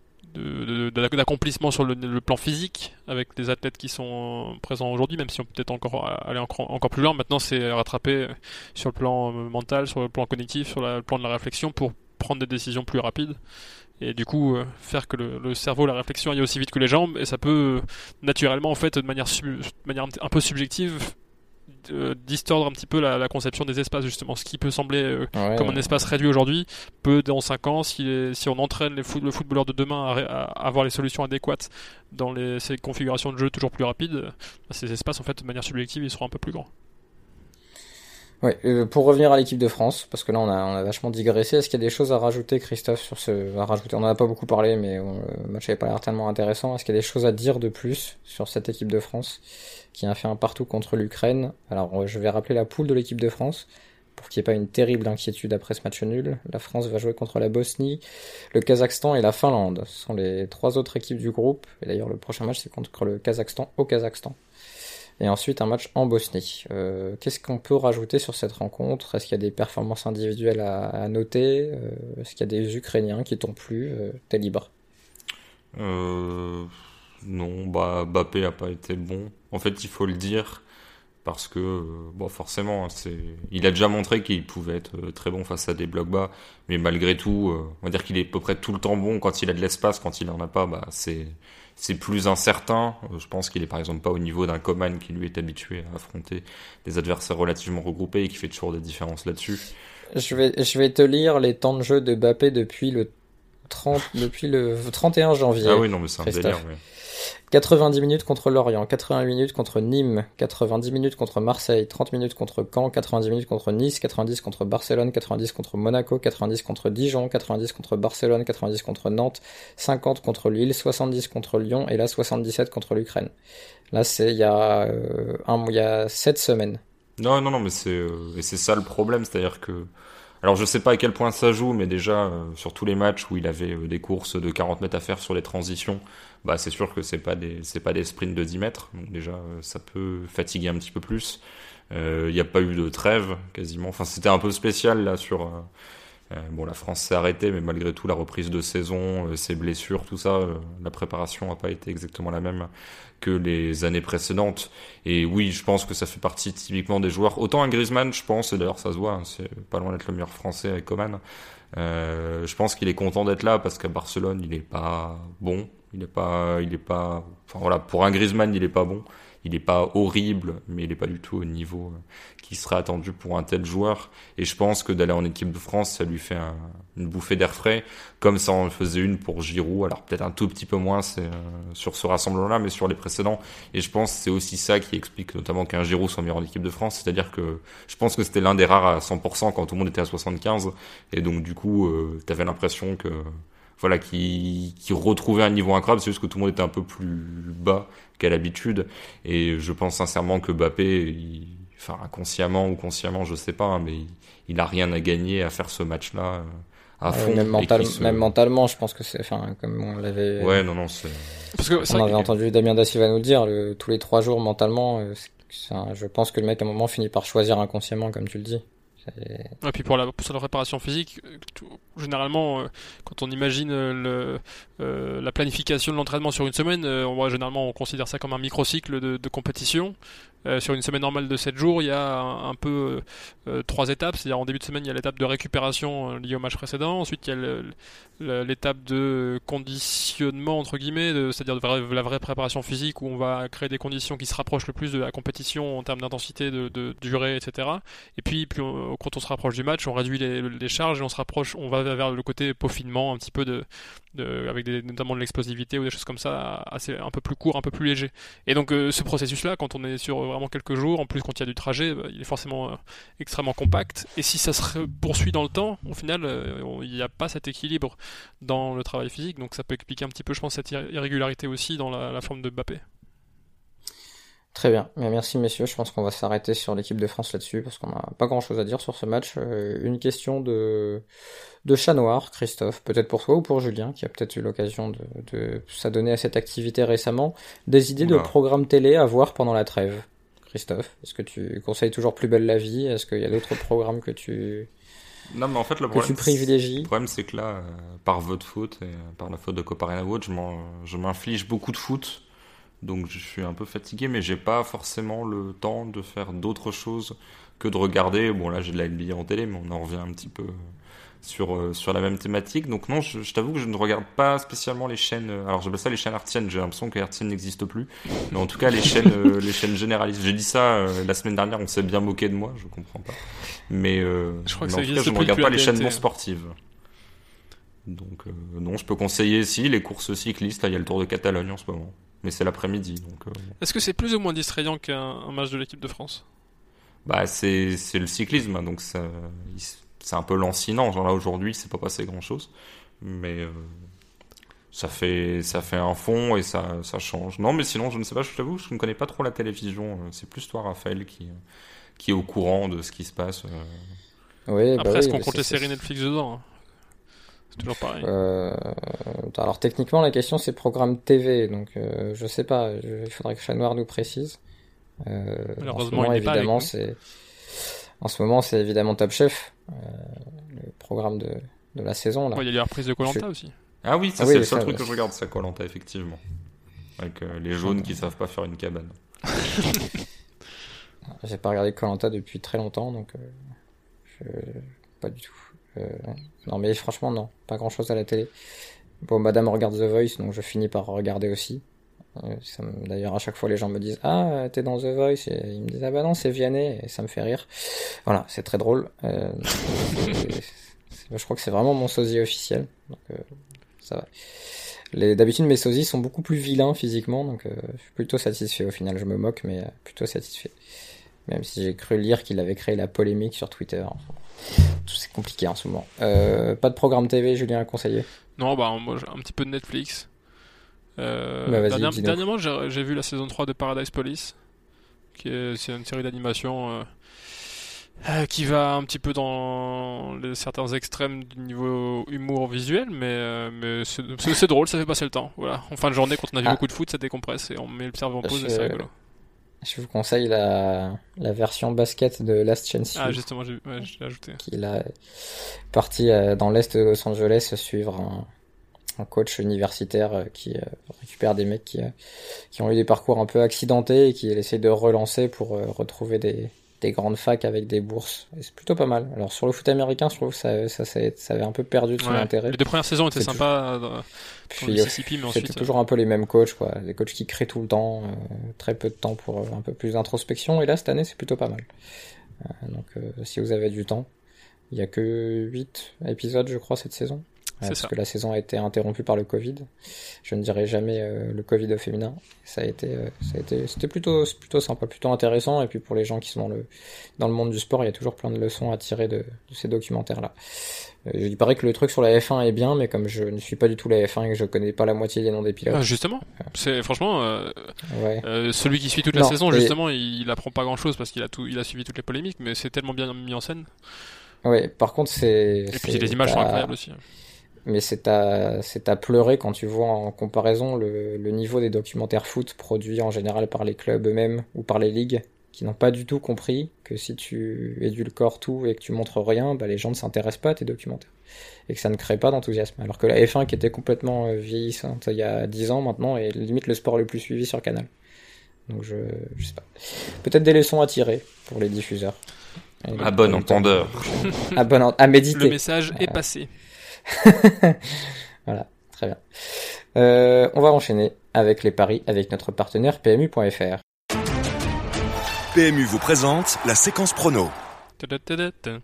De, de, d'accomplissement sur le, le plan physique avec les athlètes qui sont présents aujourd'hui, même si on peut peut-être encore aller encore, encore plus loin. Maintenant, c'est rattraper sur le plan mental, sur le plan cognitif, sur la, le plan de la réflexion pour prendre des décisions plus rapides et du coup euh, faire que le, le cerveau, la réflexion aille aussi vite que les jambes, et ça peut euh, naturellement en fait de manière, sub, de manière un peu subjective Euh, distordre un petit peu la, la conception des espaces, justement. Ce qui peut sembler euh, ouais, comme un espace réduit aujourd'hui peut dans cinq ans, si, les, si on entraîne les foot, le footballeur de demain à, à avoir les solutions adéquates dans les, ces configurations de jeu toujours plus rapides, bah, ces espaces en fait de manière subjective ils seront un peu plus grands. Ouais, euh, pour revenir à l'équipe de France, parce que là on a, on a vachement digressé, est-ce qu'il y a des choses à rajouter, Christophe, sur ce, à rajouter, on en a pas beaucoup parlé, mais on, le match avait pas l'air tellement intéressant, est-ce qu'il y a des choses à dire de plus sur cette équipe de France, qui a fait un partout contre l'Ukraine? Alors, je vais rappeler la poule de l'équipe de France, pour qu'il n'y ait pas une terrible inquiétude après ce match nul. La France va jouer contre la Bosnie, le Kazakhstan et la Finlande. Ce sont les trois autres équipes du groupe, et d'ailleurs le prochain match c'est contre le Kazakhstan au Kazakhstan. Et ensuite un match en Bosnie. Euh, qu'est-ce qu'on peut rajouter sur cette rencontre? Est-ce qu'il y a des performances individuelles à, à noter? euh, Est-ce qu'il y a des Ukrainiens qui t'ont plu? euh, T'es libre. Euh... Non, bah Mbappé a pas été bon. En fait, il faut le dire, parce que euh, bon forcément c'est il a déjà montré qu'il pouvait être euh, très bon face à des blocs bas, mais malgré tout euh, on va dire qu'il est à peu près tout le temps bon quand il a de l'espace. Quand il en a pas, bah c'est c'est plus incertain. Je pense qu'il est par exemple pas au niveau d'un Coman qui lui est habitué à affronter des adversaires relativement regroupés et qui fait toujours des différences là-dessus. Je vais, je vais te lire les temps de jeu de Mbappé depuis le trente, depuis le trente et un janvier. Ah oui, non, mais c'est un Christophe. délire, oui. quatre-vingt-dix minutes contre Lorient, quatre-vingt-huit minutes contre Nîmes, quatre-vingt-dix minutes contre Marseille, trente minutes contre Caen, quatre-vingt-dix minutes contre Nice, quatre-vingt-dix contre Barcelone, quatre-vingt-dix contre Monaco, quatre-vingt-dix contre Dijon, quatre-vingt-dix contre Barcelone, quatre-vingt-dix contre Nantes, cinquante contre Lille, soixante-dix contre Lyon et là soixante-dix-sept contre l'Ukraine. Là, c'est il y a euh, un, il y a sept semaines. Non, non, non, mais c'est euh, et c'est ça le problème, c'est-à-dire que alors je sais pas à quel point ça joue, mais déjà euh, sur tous les matchs où il avait euh, des courses de quarante mètres à faire sur les transitions, bah c'est sûr que c'est pas des c'est pas des sprints de dix mètres, donc déjà euh, ça peut fatiguer un petit peu plus. Il euh, y a pas eu de trêve quasiment, enfin c'était un peu spécial là sur euh, euh, bon la France s'est arrêtée, mais malgré tout la reprise de saison, euh, ses blessures, tout ça, euh, la préparation a pas été exactement la même que les années précédentes. Et oui, je pense que ça fait partie typiquement des joueurs. Autant un Griezmann, je pense, et d'ailleurs ça se voit, hein, c'est pas loin d'être le meilleur français avec Coman. Euh, je pense qu'il est content d'être là parce qu'à Barcelone, il est pas bon. Il est pas, il est pas, enfin voilà, pour un Griezmann, il est pas bon. Il est pas horrible, mais il est pas du tout au niveau qui serait attendu pour un tel joueur. Et je pense que d'aller en équipe de France, ça lui fait un, une bouffée d'air frais, comme ça en faisait une pour Giroud. Alors peut-être un tout petit peu moins c'est, euh, sur ce rassemblement-là, mais sur les précédents. Et je pense que c'est aussi ça qui explique notamment qu'un Giroud soit meilleur en équipe de France. C'est-à-dire que je pense que c'était l'un des rares à cent pour cent quand tout le monde était à soixante-quinze. Et donc du coup, euh, t'avais l'impression que voilà, qui, qui retrouvait un niveau incroyable. C'est juste que tout le monde était un peu plus bas qu'à l'habitude. Et je pense sincèrement que Mbappé, il, enfin, inconsciemment ou consciemment, je sais pas, hein, mais il, il a rien à gagner à faire ce match-là à fond. Euh, même, mental, se... même mentalement, je pense que c'est, enfin, comme on l'avait. Ouais, non, non, c'est. Parce que, on avait entendu Damien Da Silva nous le dire, le, tous les trois jours mentalement, euh, c'est, c'est un, je pense que le mec à un moment finit par choisir inconsciemment, comme tu le dis. C'est... Et puis pour la, pour la préparation physique, tout, généralement, euh, quand on imagine euh, le, euh, la planification de l'entraînement sur une semaine, euh, on voit, généralement on considère ça comme un microcycle de, de compétition. Euh, sur une semaine normale de sept jours, il y a un, un peu euh, trois étapes. C'est-à-dire en début de semaine, il y a l'étape de récupération euh, liée au match précédent. Ensuite, il y a le, le, l'étape de conditionnement, entre guillemets, de, c'est-à-dire de vraie, la vraie préparation physique où on va créer des conditions qui se rapprochent le plus de la compétition en termes d'intensité, de, de durée, et cetera. Et puis, puis on, quand on se rapproche du match, on réduit les, les charges et on se rapproche, on va vers le côté peaufinement, un petit peu de, de avec des, notamment de l'explosivité ou des choses comme ça, assez, un peu plus court, un peu plus léger. Et donc euh, ce processus-là, quand on est sur vraiment quelques jours, en plus quand il y a du trajet, bah, il est forcément euh, extrêmement compact. Et si ça se poursuit dans le temps, au final, euh, il n'y a pas cet équilibre dans le travail physique. Donc ça peut expliquer un petit peu, je pense, cette irrégularité aussi dans la, la forme de Mbappé. Très bien, merci messieurs, je pense qu'on va s'arrêter sur l'équipe de France là-dessus parce qu'on n'a pas grand-chose à dire sur ce match. Euh, une question de de chat noir, Christophe, peut-être pour toi ou pour Julien qui a peut-être eu l'occasion de, de s'adonner à cette activité récemment, des idées Oula. de programmes télé à voir pendant la trêve. Christophe, est-ce que tu conseilles toujours Plus belle la vie? Est-ce qu'il y a d'autres programmes que tu non mais en fait le que problème, tu privilégies? Le problème c'est que là, euh, par votre faute et par la faute de Coparena Watch, je, m'en, je m'inflige beaucoup de foot. Donc je suis un peu fatigué, mais j'ai pas forcément le temps de faire d'autres choses que de regarder. Bon là j'ai de la N B A en télé, mais on en revient un petit peu sur euh, sur la même thématique. Donc non, je, je t'avoue que je ne regarde pas spécialement les chaînes. Alors j'appelle ça les chaînes hertziennes. J'ai l'impression que hertzienne n'existe plus, mais en tout cas les chaînes euh, les chaînes généralistes. J'ai dit ça euh, la semaine dernière, on s'est bien moqué de moi, je comprends pas. Mais, euh, je crois que mais ça en tout cas, je ne regarde pas les chaînes non sportives. Donc euh, non, je peux conseiller si les courses cyclistes. Là, il y a le Tour de Catalogne en ce moment. Mais c'est l'après-midi, donc... Euh... Est-ce que c'est plus ou moins distrayant qu'un un match de l'équipe de France? Bah, c'est, c'est le cyclisme, hein, donc ça, c'est un peu lancinant. Genre là, aujourd'hui, c'est pas passé grand-chose. Mais euh, ça, fait, ça fait un fond et ça, ça change. Non, mais sinon, je ne sais pas, je t'avoue, je ne connais pas trop la télévision. C'est plus toi, Raphaël, qui, qui est au courant de ce qui se passe. Euh... Oui, Après, bah est-ce oui, qu'on compte les c'est, séries Netflix dedans, hein? C'est toujours pareil. Euh, alors techniquement la question c'est programme T V, donc euh, je sais pas, je, il faudrait que Chat Noir nous précise. Euh, Malheureusement, en ce moment, il n'est évidemment, pas c'est en ce moment c'est évidemment Top Chef, euh, le programme de, de la saison là. Ouais, il y a les reprises de Koh-Lanta je... aussi. Ah oui, ça, ah c'est oui, le seul ça, truc ouais. que je regarde, ça Koh-Lanta effectivement, avec euh, les jaunes qui savent pas faire une cabane. j'ai pas regardé Koh-Lanta depuis très longtemps, donc euh, je... pas du tout. Euh, non, mais franchement, non, pas grand-chose à la télé. Bon, madame regarde The Voice, donc je finis par regarder aussi. Euh, ça me... D'ailleurs, à chaque fois, les gens me disent « Ah, t'es dans The Voice ?» et ils me disent « Ah bah non, c'est Vianney », et ça me fait rire. Voilà, c'est très drôle. Euh, c'est... C'est... Je crois que c'est vraiment mon sosie officiel, donc euh, ça va. Les... D'habitude, mes sosies sont beaucoup plus vilains physiquement, donc euh, je suis plutôt satisfait au final. Je me moque, mais euh, plutôt satisfait. Même si j'ai cru lire qu'il avait créé la polémique sur Twitter. Enfin, c'est compliqué en ce moment. Euh, pas de programme T V, Julien, à conseiller? Non, bah moi j'ai un petit peu de Netflix. Euh, bah, vas-y, dernière, dis-nous. dernièrement, j'ai, j'ai vu la saison trois de Paradise Police, qui est, c'est une série d'animation euh, euh, qui va un petit peu dans les, certains extrêmes du niveau humour visuel, mais, euh, mais c'est, c'est, c'est drôle, ça fait passer le temps. Voilà. En fin de journée, quand on a vu Ah. beaucoup de foot, ça décompresse et on met le cerveau en pause Je- et c'est rigolo. Je vous conseille la, la version basket de Last Chance Ah, U, justement, j'ai, ouais, je l'ai ajouté. qui est parti euh, dans l'est de Los Angeles suivre un, un coach universitaire euh, qui euh, récupère des mecs qui, euh, qui ont eu des parcours un peu accidentés et qui essaye de relancer pour euh, retrouver des, des grandes facs avec des bourses. Et c'est plutôt pas mal. Alors sur le foot américain, je trouve que ça, ça, ça, ça avait un peu perdu de son Ouais. intérêt. Les deux premières saisons étaient C'est sympas dans, dans Puis le euh, Mississippi, mais c'était ensuite. toujours un peu les mêmes coachs, quoi. Des coachs qui créent tout le temps, euh, très peu de temps pour euh, un peu plus d'introspection. Et là, cette année, c'est plutôt pas mal. Euh, donc, euh, si vous avez du temps, il y a que huit épisodes, je crois, cette saison. C'est parce ça. que la saison a été interrompue par le Covid. Je ne dirais jamais euh, le Covid au féminin. Ça a été, euh, ça a été, c'était plutôt, c'est plutôt sympa, plutôt intéressant. Et puis pour les gens qui sont dans le, dans le monde du sport, il y a toujours plein de leçons à tirer de, de ces documentaires-là. Euh, il paraît que le truc sur la F un est bien, mais comme je ne suis pas du tout la F un et que je connais pas la moitié des noms des pilotes. Ah, justement, c'est franchement euh, Ouais. euh, celui qui suit toute la Non, saison, mais- justement, il, il apprend pas grand chose parce qu'il a tout, il a suivi toutes les polémiques, mais c'est tellement bien mis en scène. Ouais, par contre, c'est. Et puis les images sont incroyables aussi. Mais c'est à, c'est à pleurer quand tu vois en comparaison le, le niveau des documentaires foot produits en général par les clubs eux-mêmes ou par les ligues qui n'ont pas du tout compris que si tu édulcores tout et que tu montres rien, bah les gens ne s'intéressent pas à tes documentaires et que ça ne crée pas d'enthousiasme. Alors que la F un qui était complètement euh, vieillissante il y a dix ans maintenant est limite le sport le plus suivi sur Canal. Donc je, je sais pas. Peut-être des leçons à tirer pour les diffuseurs. Et les À bon producteurs. entendeur. À bon en- à méditer. Le message est passé. Voilà, très bien. Euh, on va enchaîner avec les paris avec notre partenaire P M U point F R. P M U vous présente la séquence prono. Ta-da-ta-da-ta.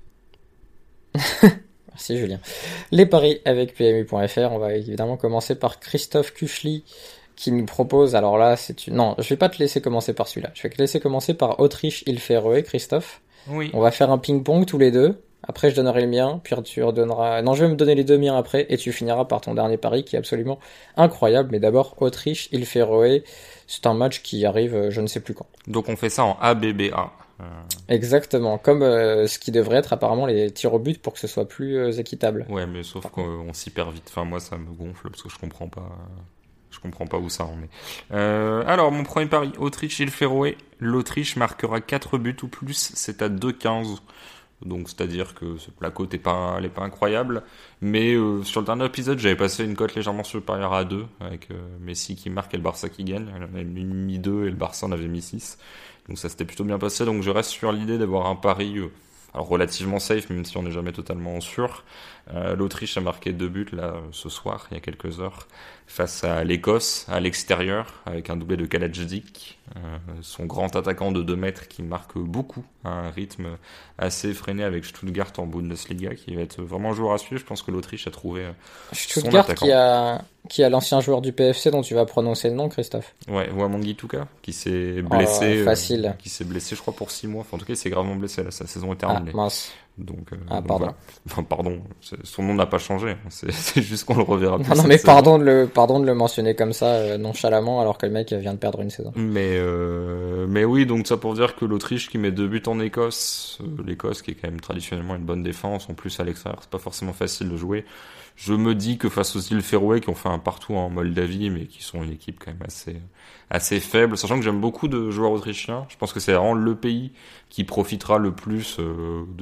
Merci Julien. Les paris avec P M U point F R, on va évidemment commencer par Christophe Kuchli qui nous propose, alors là c'est une... Non, je vais pas te laisser commencer par celui-là, je vais te laisser commencer par Autriche-Île-Féroé, Christophe. Oui. On va faire un ping-pong tous les deux, après je donnerai le mien, puis tu redonneras... Non, je vais me donner les deux miens après, et tu finiras par ton dernier pari qui est absolument incroyable, mais d'abord Autriche-Île-Féroé, c'est un match qui arrive euh, je ne sais plus quand. Donc on fait ça en A B B A. Euh, Exactement, comme euh, ce qui devrait être apparemment les tirs au but pour que ce soit plus euh, équitable. Ouais, mais sauf qu'on s'y perd vite. Enfin, moi, ça me gonfle parce que je comprends pas. Je comprends pas où ça en est. Euh, alors, mon premier pari, Autriche-Île-Féroé. L'Autriche marquera quatre buts ou plus. C'est à deux quinze. Donc, c'est-à-dire que la cote est pas, elle est pas incroyable. Mais euh, sur le dernier épisode, j'avais passé une cote légèrement supérieure à deux, avec euh, Messi qui marque et le Barça qui gagne. On avait mis deux et le Barça en avait mis six. Donc ça s'était plutôt bien passé. Donc je reste sur l'idée d'avoir un pari euh, alors relativement safe, même si on n'est jamais totalement sûr. Euh, L'Autriche a marqué deux buts là ce soir, il y a quelques heures, face à l'Écosse à l'extérieur, avec un doublé de Kalajdžić, euh, son grand attaquant de deux mètres qui marque beaucoup à un rythme assez effréné avec Stuttgart en Bundesliga, qui va être vraiment un joueur à suivre. Je pense que l'Autriche a trouvé euh, son Stuttgart attaquant. qui a, qui a l'ancien joueur du P F C dont tu vas prononcer le nom, Christophe. Ouais, Wamangituka, Tuka, qui s'est blessé, Oh, facile. euh, qui s'est blessé, je crois, pour six mois. Enfin, en tout cas, il s'est gravement blessé. Là, sa saison est Ah, terminée. mince. Donc, euh, Ah, donc pardon. voilà. Enfin, pardon. C'est- Son nom n'a pas changé. C'est, c'est juste qu'on le reverra plus. Non, non, cette mais saison. pardon de le, pardon de le mentionner comme ça, euh, nonchalamment, alors que le mec vient de perdre une saison. Mais, euh, mais oui, donc ça pour dire que l'Autriche qui met deux buts en Écosse, euh, l'Écosse qui est quand même traditionnellement une bonne défense, en plus à l'extérieur, c'est pas forcément facile de jouer. Je me dis que face aux îles Féroé qui ont fait un partout en Moldavie, mais qui sont une équipe quand même assez, assez faible, sachant que j'aime beaucoup de joueurs autrichiens, je pense que c'est vraiment le pays qui profitera le plus euh, de toute cette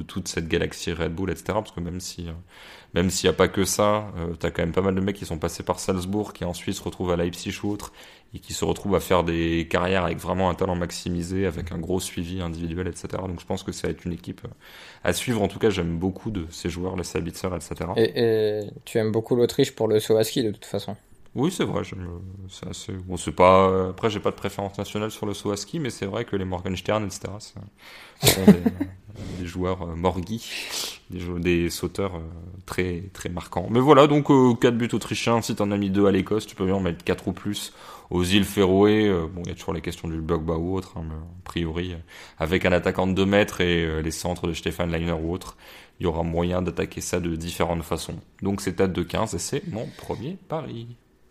cette galaxie Red Bull, et cetera. Parce que même si, euh, même s'il y a pas que ça, euh, t'as quand même pas mal de mecs qui sont passés par Salzbourg, qui ensuite se retrouvent à Leipzig ou autre, et qui se retrouvent à faire des carrières avec vraiment un talent maximisé, avec un gros suivi individuel, et cetera. Donc je pense que ça va être une équipe à suivre. En tout cas, j'aime beaucoup de ces joueurs, les Sabitzer, et cetera. Et, et tu aimes beaucoup l'Autriche pour le saut à ski de toute façon. Oui, c'est vrai. J'aime, c'est assez... Bon, c'est pas. Après, j'ai pas de préférence nationale sur le saut à ski, mais c'est vrai que les Morgenstern, et cetera, ce sont des, des joueurs euh, morgui, des, jou- des sauteurs euh, très très marquants. Mais voilà, donc euh, quatre buts autrichiens. Si t'en as mis deux à l'Écosse, tu peux bien en mettre quatre ou plus. Aux îles Féroé, euh, bon, il y a toujours les questions du Blogba ou autre, hein, mais a priori, euh, avec un attaquant de deux mètres et euh, les centres de Stefan Leiner ou autre, il y aura moyen d'attaquer ça de différentes façons. Donc c'est à deux quinze et c'est mon premier pari.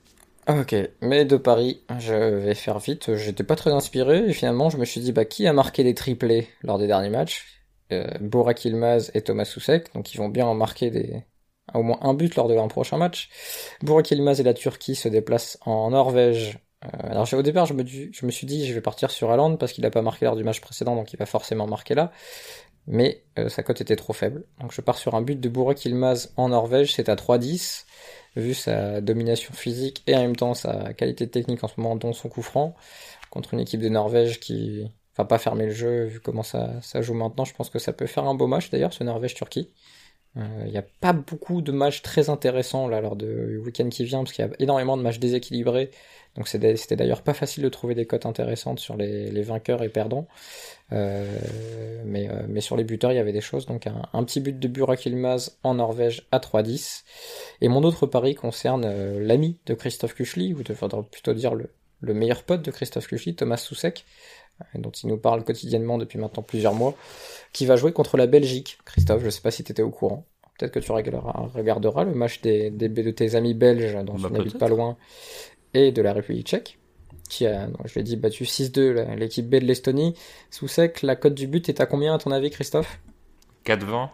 Ok, mais de Paris, je vais faire vite. J'étais pas très inspiré et finalement je me suis dit bah qui a marqué des triplés lors des derniers matchs euh, Burak Yılmaz et Thomas Soucek, donc ils vont bien en marquer des au moins un but lors de leur prochain match. Burak Yılmaz et la Turquie se déplacent en Norvège. Euh, alors j'ai- au départ je me, dis- je me suis dit je vais partir sur Haaland parce qu'il a pas marqué lors du match précédent donc il va forcément marquer là. Mais euh, sa cote était trop faible. Donc je pars sur un but de Burak Yılmaz en Norvège, c'est à trois dix. Vu sa domination physique et en même temps sa qualité technique en ce moment, dont son coup franc, contre une équipe de Norvège qui va pas fermer le jeu, vu comment ça, ça joue maintenant, je pense que ça peut faire un beau match d'ailleurs, ce Norvège-Turquie. Il euh, n'y a pas beaucoup de matchs très intéressants là lors du week-end qui vient, parce qu'il y a énormément de matchs déséquilibrés, donc c'était c'était d'ailleurs pas facile de trouver des cotes intéressantes sur les, les vainqueurs et perdants. Euh, mais, euh, mais sur les buteurs, il y avait des choses. Donc un, un petit but de Burak Yılmaz en Norvège à trois dix. Et mon autre pari concerne euh, l'ami de Christophe Kuchli, ou il faudra plutôt dire le, le meilleur pote de Christophe Kuchli, Thomas Soucek, euh, dont il nous parle quotidiennement depuis maintenant plusieurs mois, qui va jouer contre la Belgique. Christophe, je sais pas si tu étais au courant. Peut-être que tu regarderas, regarderas le match des, des, de tes amis belges, dont Bah, tu n'habites peut-être. pas loin, et de la République tchèque, qui a, non, je l'ai dit, battu six deux la- l'équipe B de l'Estonie. Soucek, la cote du but est à combien à ton avis, Christophe? quatre vingt,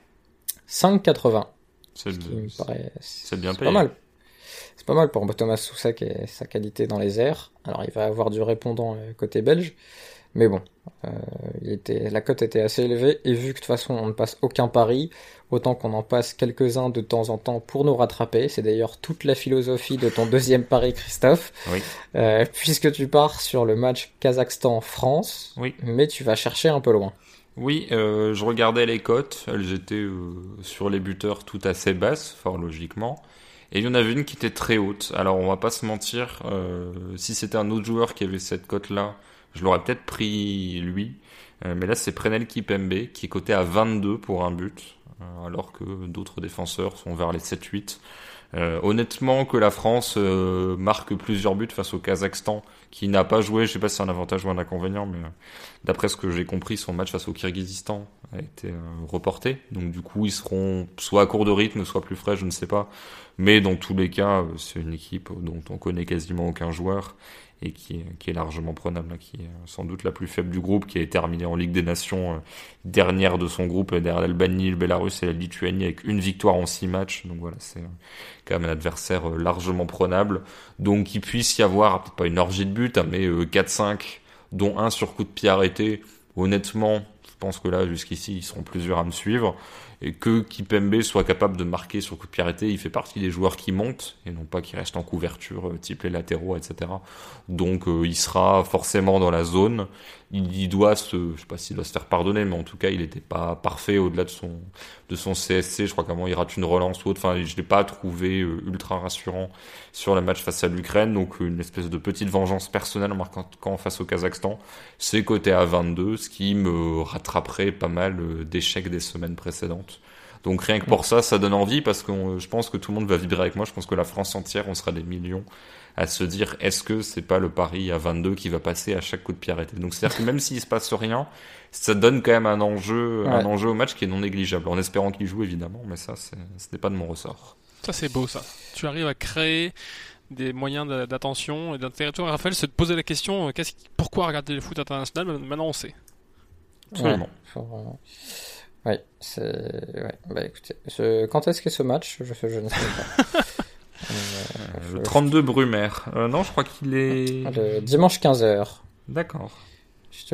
cinq quatre-vingts. c'est, Ce qui me paraît, c'est bien c'est payé. pas mal. C'est pas mal pour Thomas Soucek et sa qualité dans les airs. Alors il va avoir du répondant euh, côté belge, mais bon, euh, il était, la cote était assez élevée, et vu que de toute façon on ne passe aucun pari, autant qu'on en passe quelques-uns de temps en temps pour nous rattraper. C'est d'ailleurs toute la philosophie de ton deuxième pari, Christophe, Oui. euh, puisque tu pars sur le match Kazakhstan-France, Oui. mais tu vas chercher un peu loin. Oui, euh, je regardais les cotes, elles étaient euh, sur les buteurs tout assez basses, fort logiquement. Et il y en avait une qui était très haute. Alors on va pas se mentir, euh, si c'était un autre joueur qui avait cette cote-là, je l'aurais peut-être pris lui. Euh, mais là c'est Prenel Kipembe qui est coté à vingt-deux pour un but, euh, alors que d'autres défenseurs sont vers les sept huit. Euh, honnêtement, que la France euh, marque plusieurs buts face au Kazakhstan, qui n'a pas joué, je sais pas si c'est un avantage ou un inconvénient, mais euh, d'après ce que j'ai compris, son match face au Kirghizistan a été euh, reporté. Donc du coup, ils seront soit à court de rythme, soit plus frais, je ne sais pas. Mais dans tous les cas, euh, c'est une équipe dont on connaît quasiment aucun joueur et qui est, qui est largement prenable, qui est sans doute la plus faible du groupe, qui est terminée en Ligue des Nations, euh, dernière de son groupe, derrière l'Albanie, le Bélarus et la Lituanie, avec une victoire en six matchs. Donc voilà, c'est euh, quand même un adversaire euh, largement prenable. Donc qu'il puisse y avoir, peut-être pas une orgie de buts, hein, mais euh, quatre cinq, dont un sur coup de pied arrêté. Honnêtement, je pense que là, jusqu'ici, ils seront plusieurs à me suivre. Et que Kipembe soit capable de marquer sur coup de pied arrêté, il fait partie des joueurs qui montent, et non pas qui restent en couverture, euh, type les latéraux, et cetera. Donc euh, il sera forcément dans la zone. Il, il doit se, je sais pas s'il doit se faire pardonner, mais en tout cas, il n'était pas parfait au-delà de son de son C S C. Je crois qu'à un moment, il rate une relance ou autre. Enfin, je l'ai pas trouvé euh, ultra rassurant sur le match face à l'Ukraine. Donc une espèce de petite vengeance personnelle en marquant quand face au Kazakhstan. C'est coté à vingt-deux, ce qui me rattraperait pas mal euh, d'échecs des semaines précédentes. Donc rien que pour ça, ça donne envie, parce que euh, je pense que tout le monde va vibrer avec moi. Je pense que la France entière, on sera des millions à se dire, est-ce que c'est pas le pari à vingt-deux qui va passer à chaque coup de pied arrêté? Donc c'est-à-dire que même s'il se passe rien, ça donne quand même un enjeu, Ouais. un enjeu au match qui est non négligeable, en espérant qu'il joue évidemment, mais ça, c'est, ce n'est pas de mon ressort. Ça, c'est beau, ça. Tu arrives à créer des moyens de- d'attention et d'intérêt. Toi, Raphaël, c'est de poser la question, euh, qu'est-ce qui- pourquoi regarder le foot international? Maintenant, on sait. Absolument. Ouais, faut vraiment- ouais, c'est, ouais. Bah écoutez, je- quand est-ce qu'est ce match? Je, je ne sais pas. Euh, Le je- trente-deux Brumaire. Euh, non, je crois qu'il est... Le dimanche quinze heures, D'accord. je te le dis.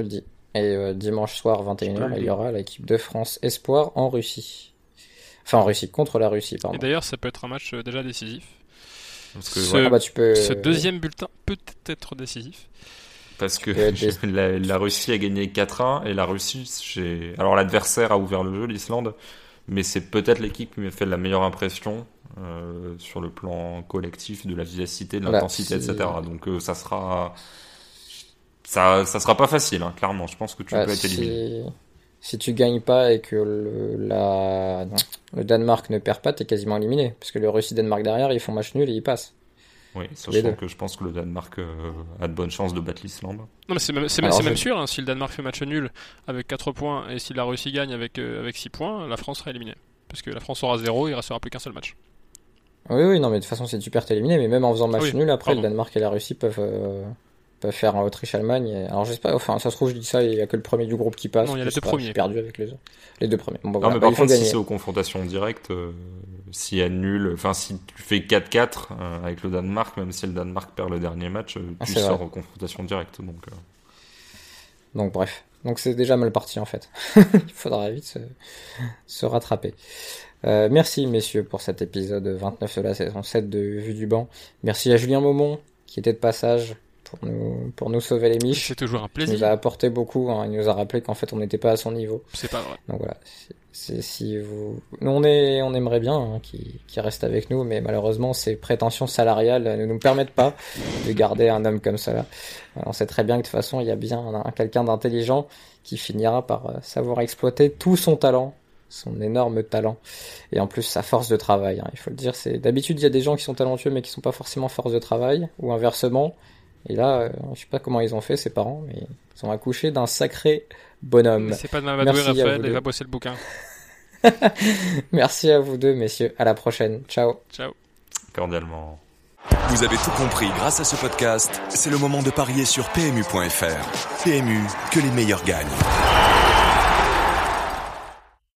Et euh, dimanche soir, vingt et une heures, il y aura l'équipe de France Espoir en Russie. Enfin, en Russie, contre la Russie, pardon. Et d'ailleurs, ça peut être un match euh, déjà décisif. Parce que, ce, ouais. ah bah, tu peux... ce deuxième bulletin peut être décisif. Parce que la, la Russie a gagné quatre un et la Russie, j'ai... alors l'adversaire a ouvert le jeu, l'Islande, mais c'est peut-être l'équipe qui m'a fait la meilleure impression euh, sur le plan collectif, de la vivacité, de l'intensité, voilà, si... et cetera. Donc euh, ça sera, ça, ça sera pas facile, hein, clairement. Je pense que tu bah, peux être éliminé. Si... si tu gagnes pas et que le, la... non, le Danemark ne perd pas, t'es quasiment éliminé, parce que le Russie-Danemark derrière, ils font match nul et ils passent. Oui, sachant que je pense que le Danemark euh, a de bonnes chances de battre l'Islande. Non, mais c'est même, c'est Alors, c'est même sûr, hein, si le Danemark fait match nul avec quatre points et si la Russie gagne avec, euh, avec six points, la France sera éliminée. Parce que la France aura zéro, il ne restera plus qu'un seul match. Oui, oui, non, mais de toute façon, c'est super t'es éliminé, mais même en faisant match ah oui, nul, après, pardon. Le Danemark et la Russie peuvent, euh, peuvent faire un Autriche-Allemagne. Et... Alors, j'espère, enfin, ça se trouve, je dis ça, il n'y a que le premier du groupe qui passe. Non, il y a les deux premiers. Je suis perdu avec les autres. Les deux premiers. Bon, bah, non, voilà, mais bah, par contre, gagner. si c'est aux confrontations directes, euh, s'il y a nul, enfin, si tu fais quatre quatre euh, avec le Danemark, même si le Danemark perd le dernier match, euh, tu ah, sors vrai. aux confrontations directes. Donc, euh... donc, bref. Donc, c'est déjà mal parti, en fait. Il faudra vite se, se rattraper. Euh, merci, messieurs, pour cet épisode vingt-neuf de la saison sept de Vue du banc. Merci à Julien Maumont, qui était de passage pour nous, pour nous sauver les miches. C'est toujours un plaisir. Il nous a apporté beaucoup, hein. Il nous a rappelé qu'en fait on n'était pas à son niveau. C'est pas vrai. Donc voilà, c'est, c'est si vous, nous on est, on aimerait bien hein, qu'il, qu'il reste avec nous, mais malheureusement ses prétentions salariales ne nous permettent pas de garder un homme comme cela. On sait très bien que de toute façon il y a bien un, quelqu'un d'intelligent qui finira par savoir exploiter tout son talent, son énorme talent, et en plus sa force de travail. Hein, il faut le dire, c'est d'habitude il y a des gens qui sont talentueux mais qui sont pas forcément force de travail, ou inversement. Et là, euh, je sais pas comment ils ont fait, ses parents, mais ils ont accouché d'un sacré bonhomme. Mais c'est pas de m'amadouer, Raphaël, il va bosser le bouquin. Merci à vous deux, messieurs. À la prochaine. Ciao. Ciao. Cordialement. Vous avez tout compris grâce à ce podcast. C'est le moment de parier sur P M U point F R. P M U, que les meilleurs gagnent.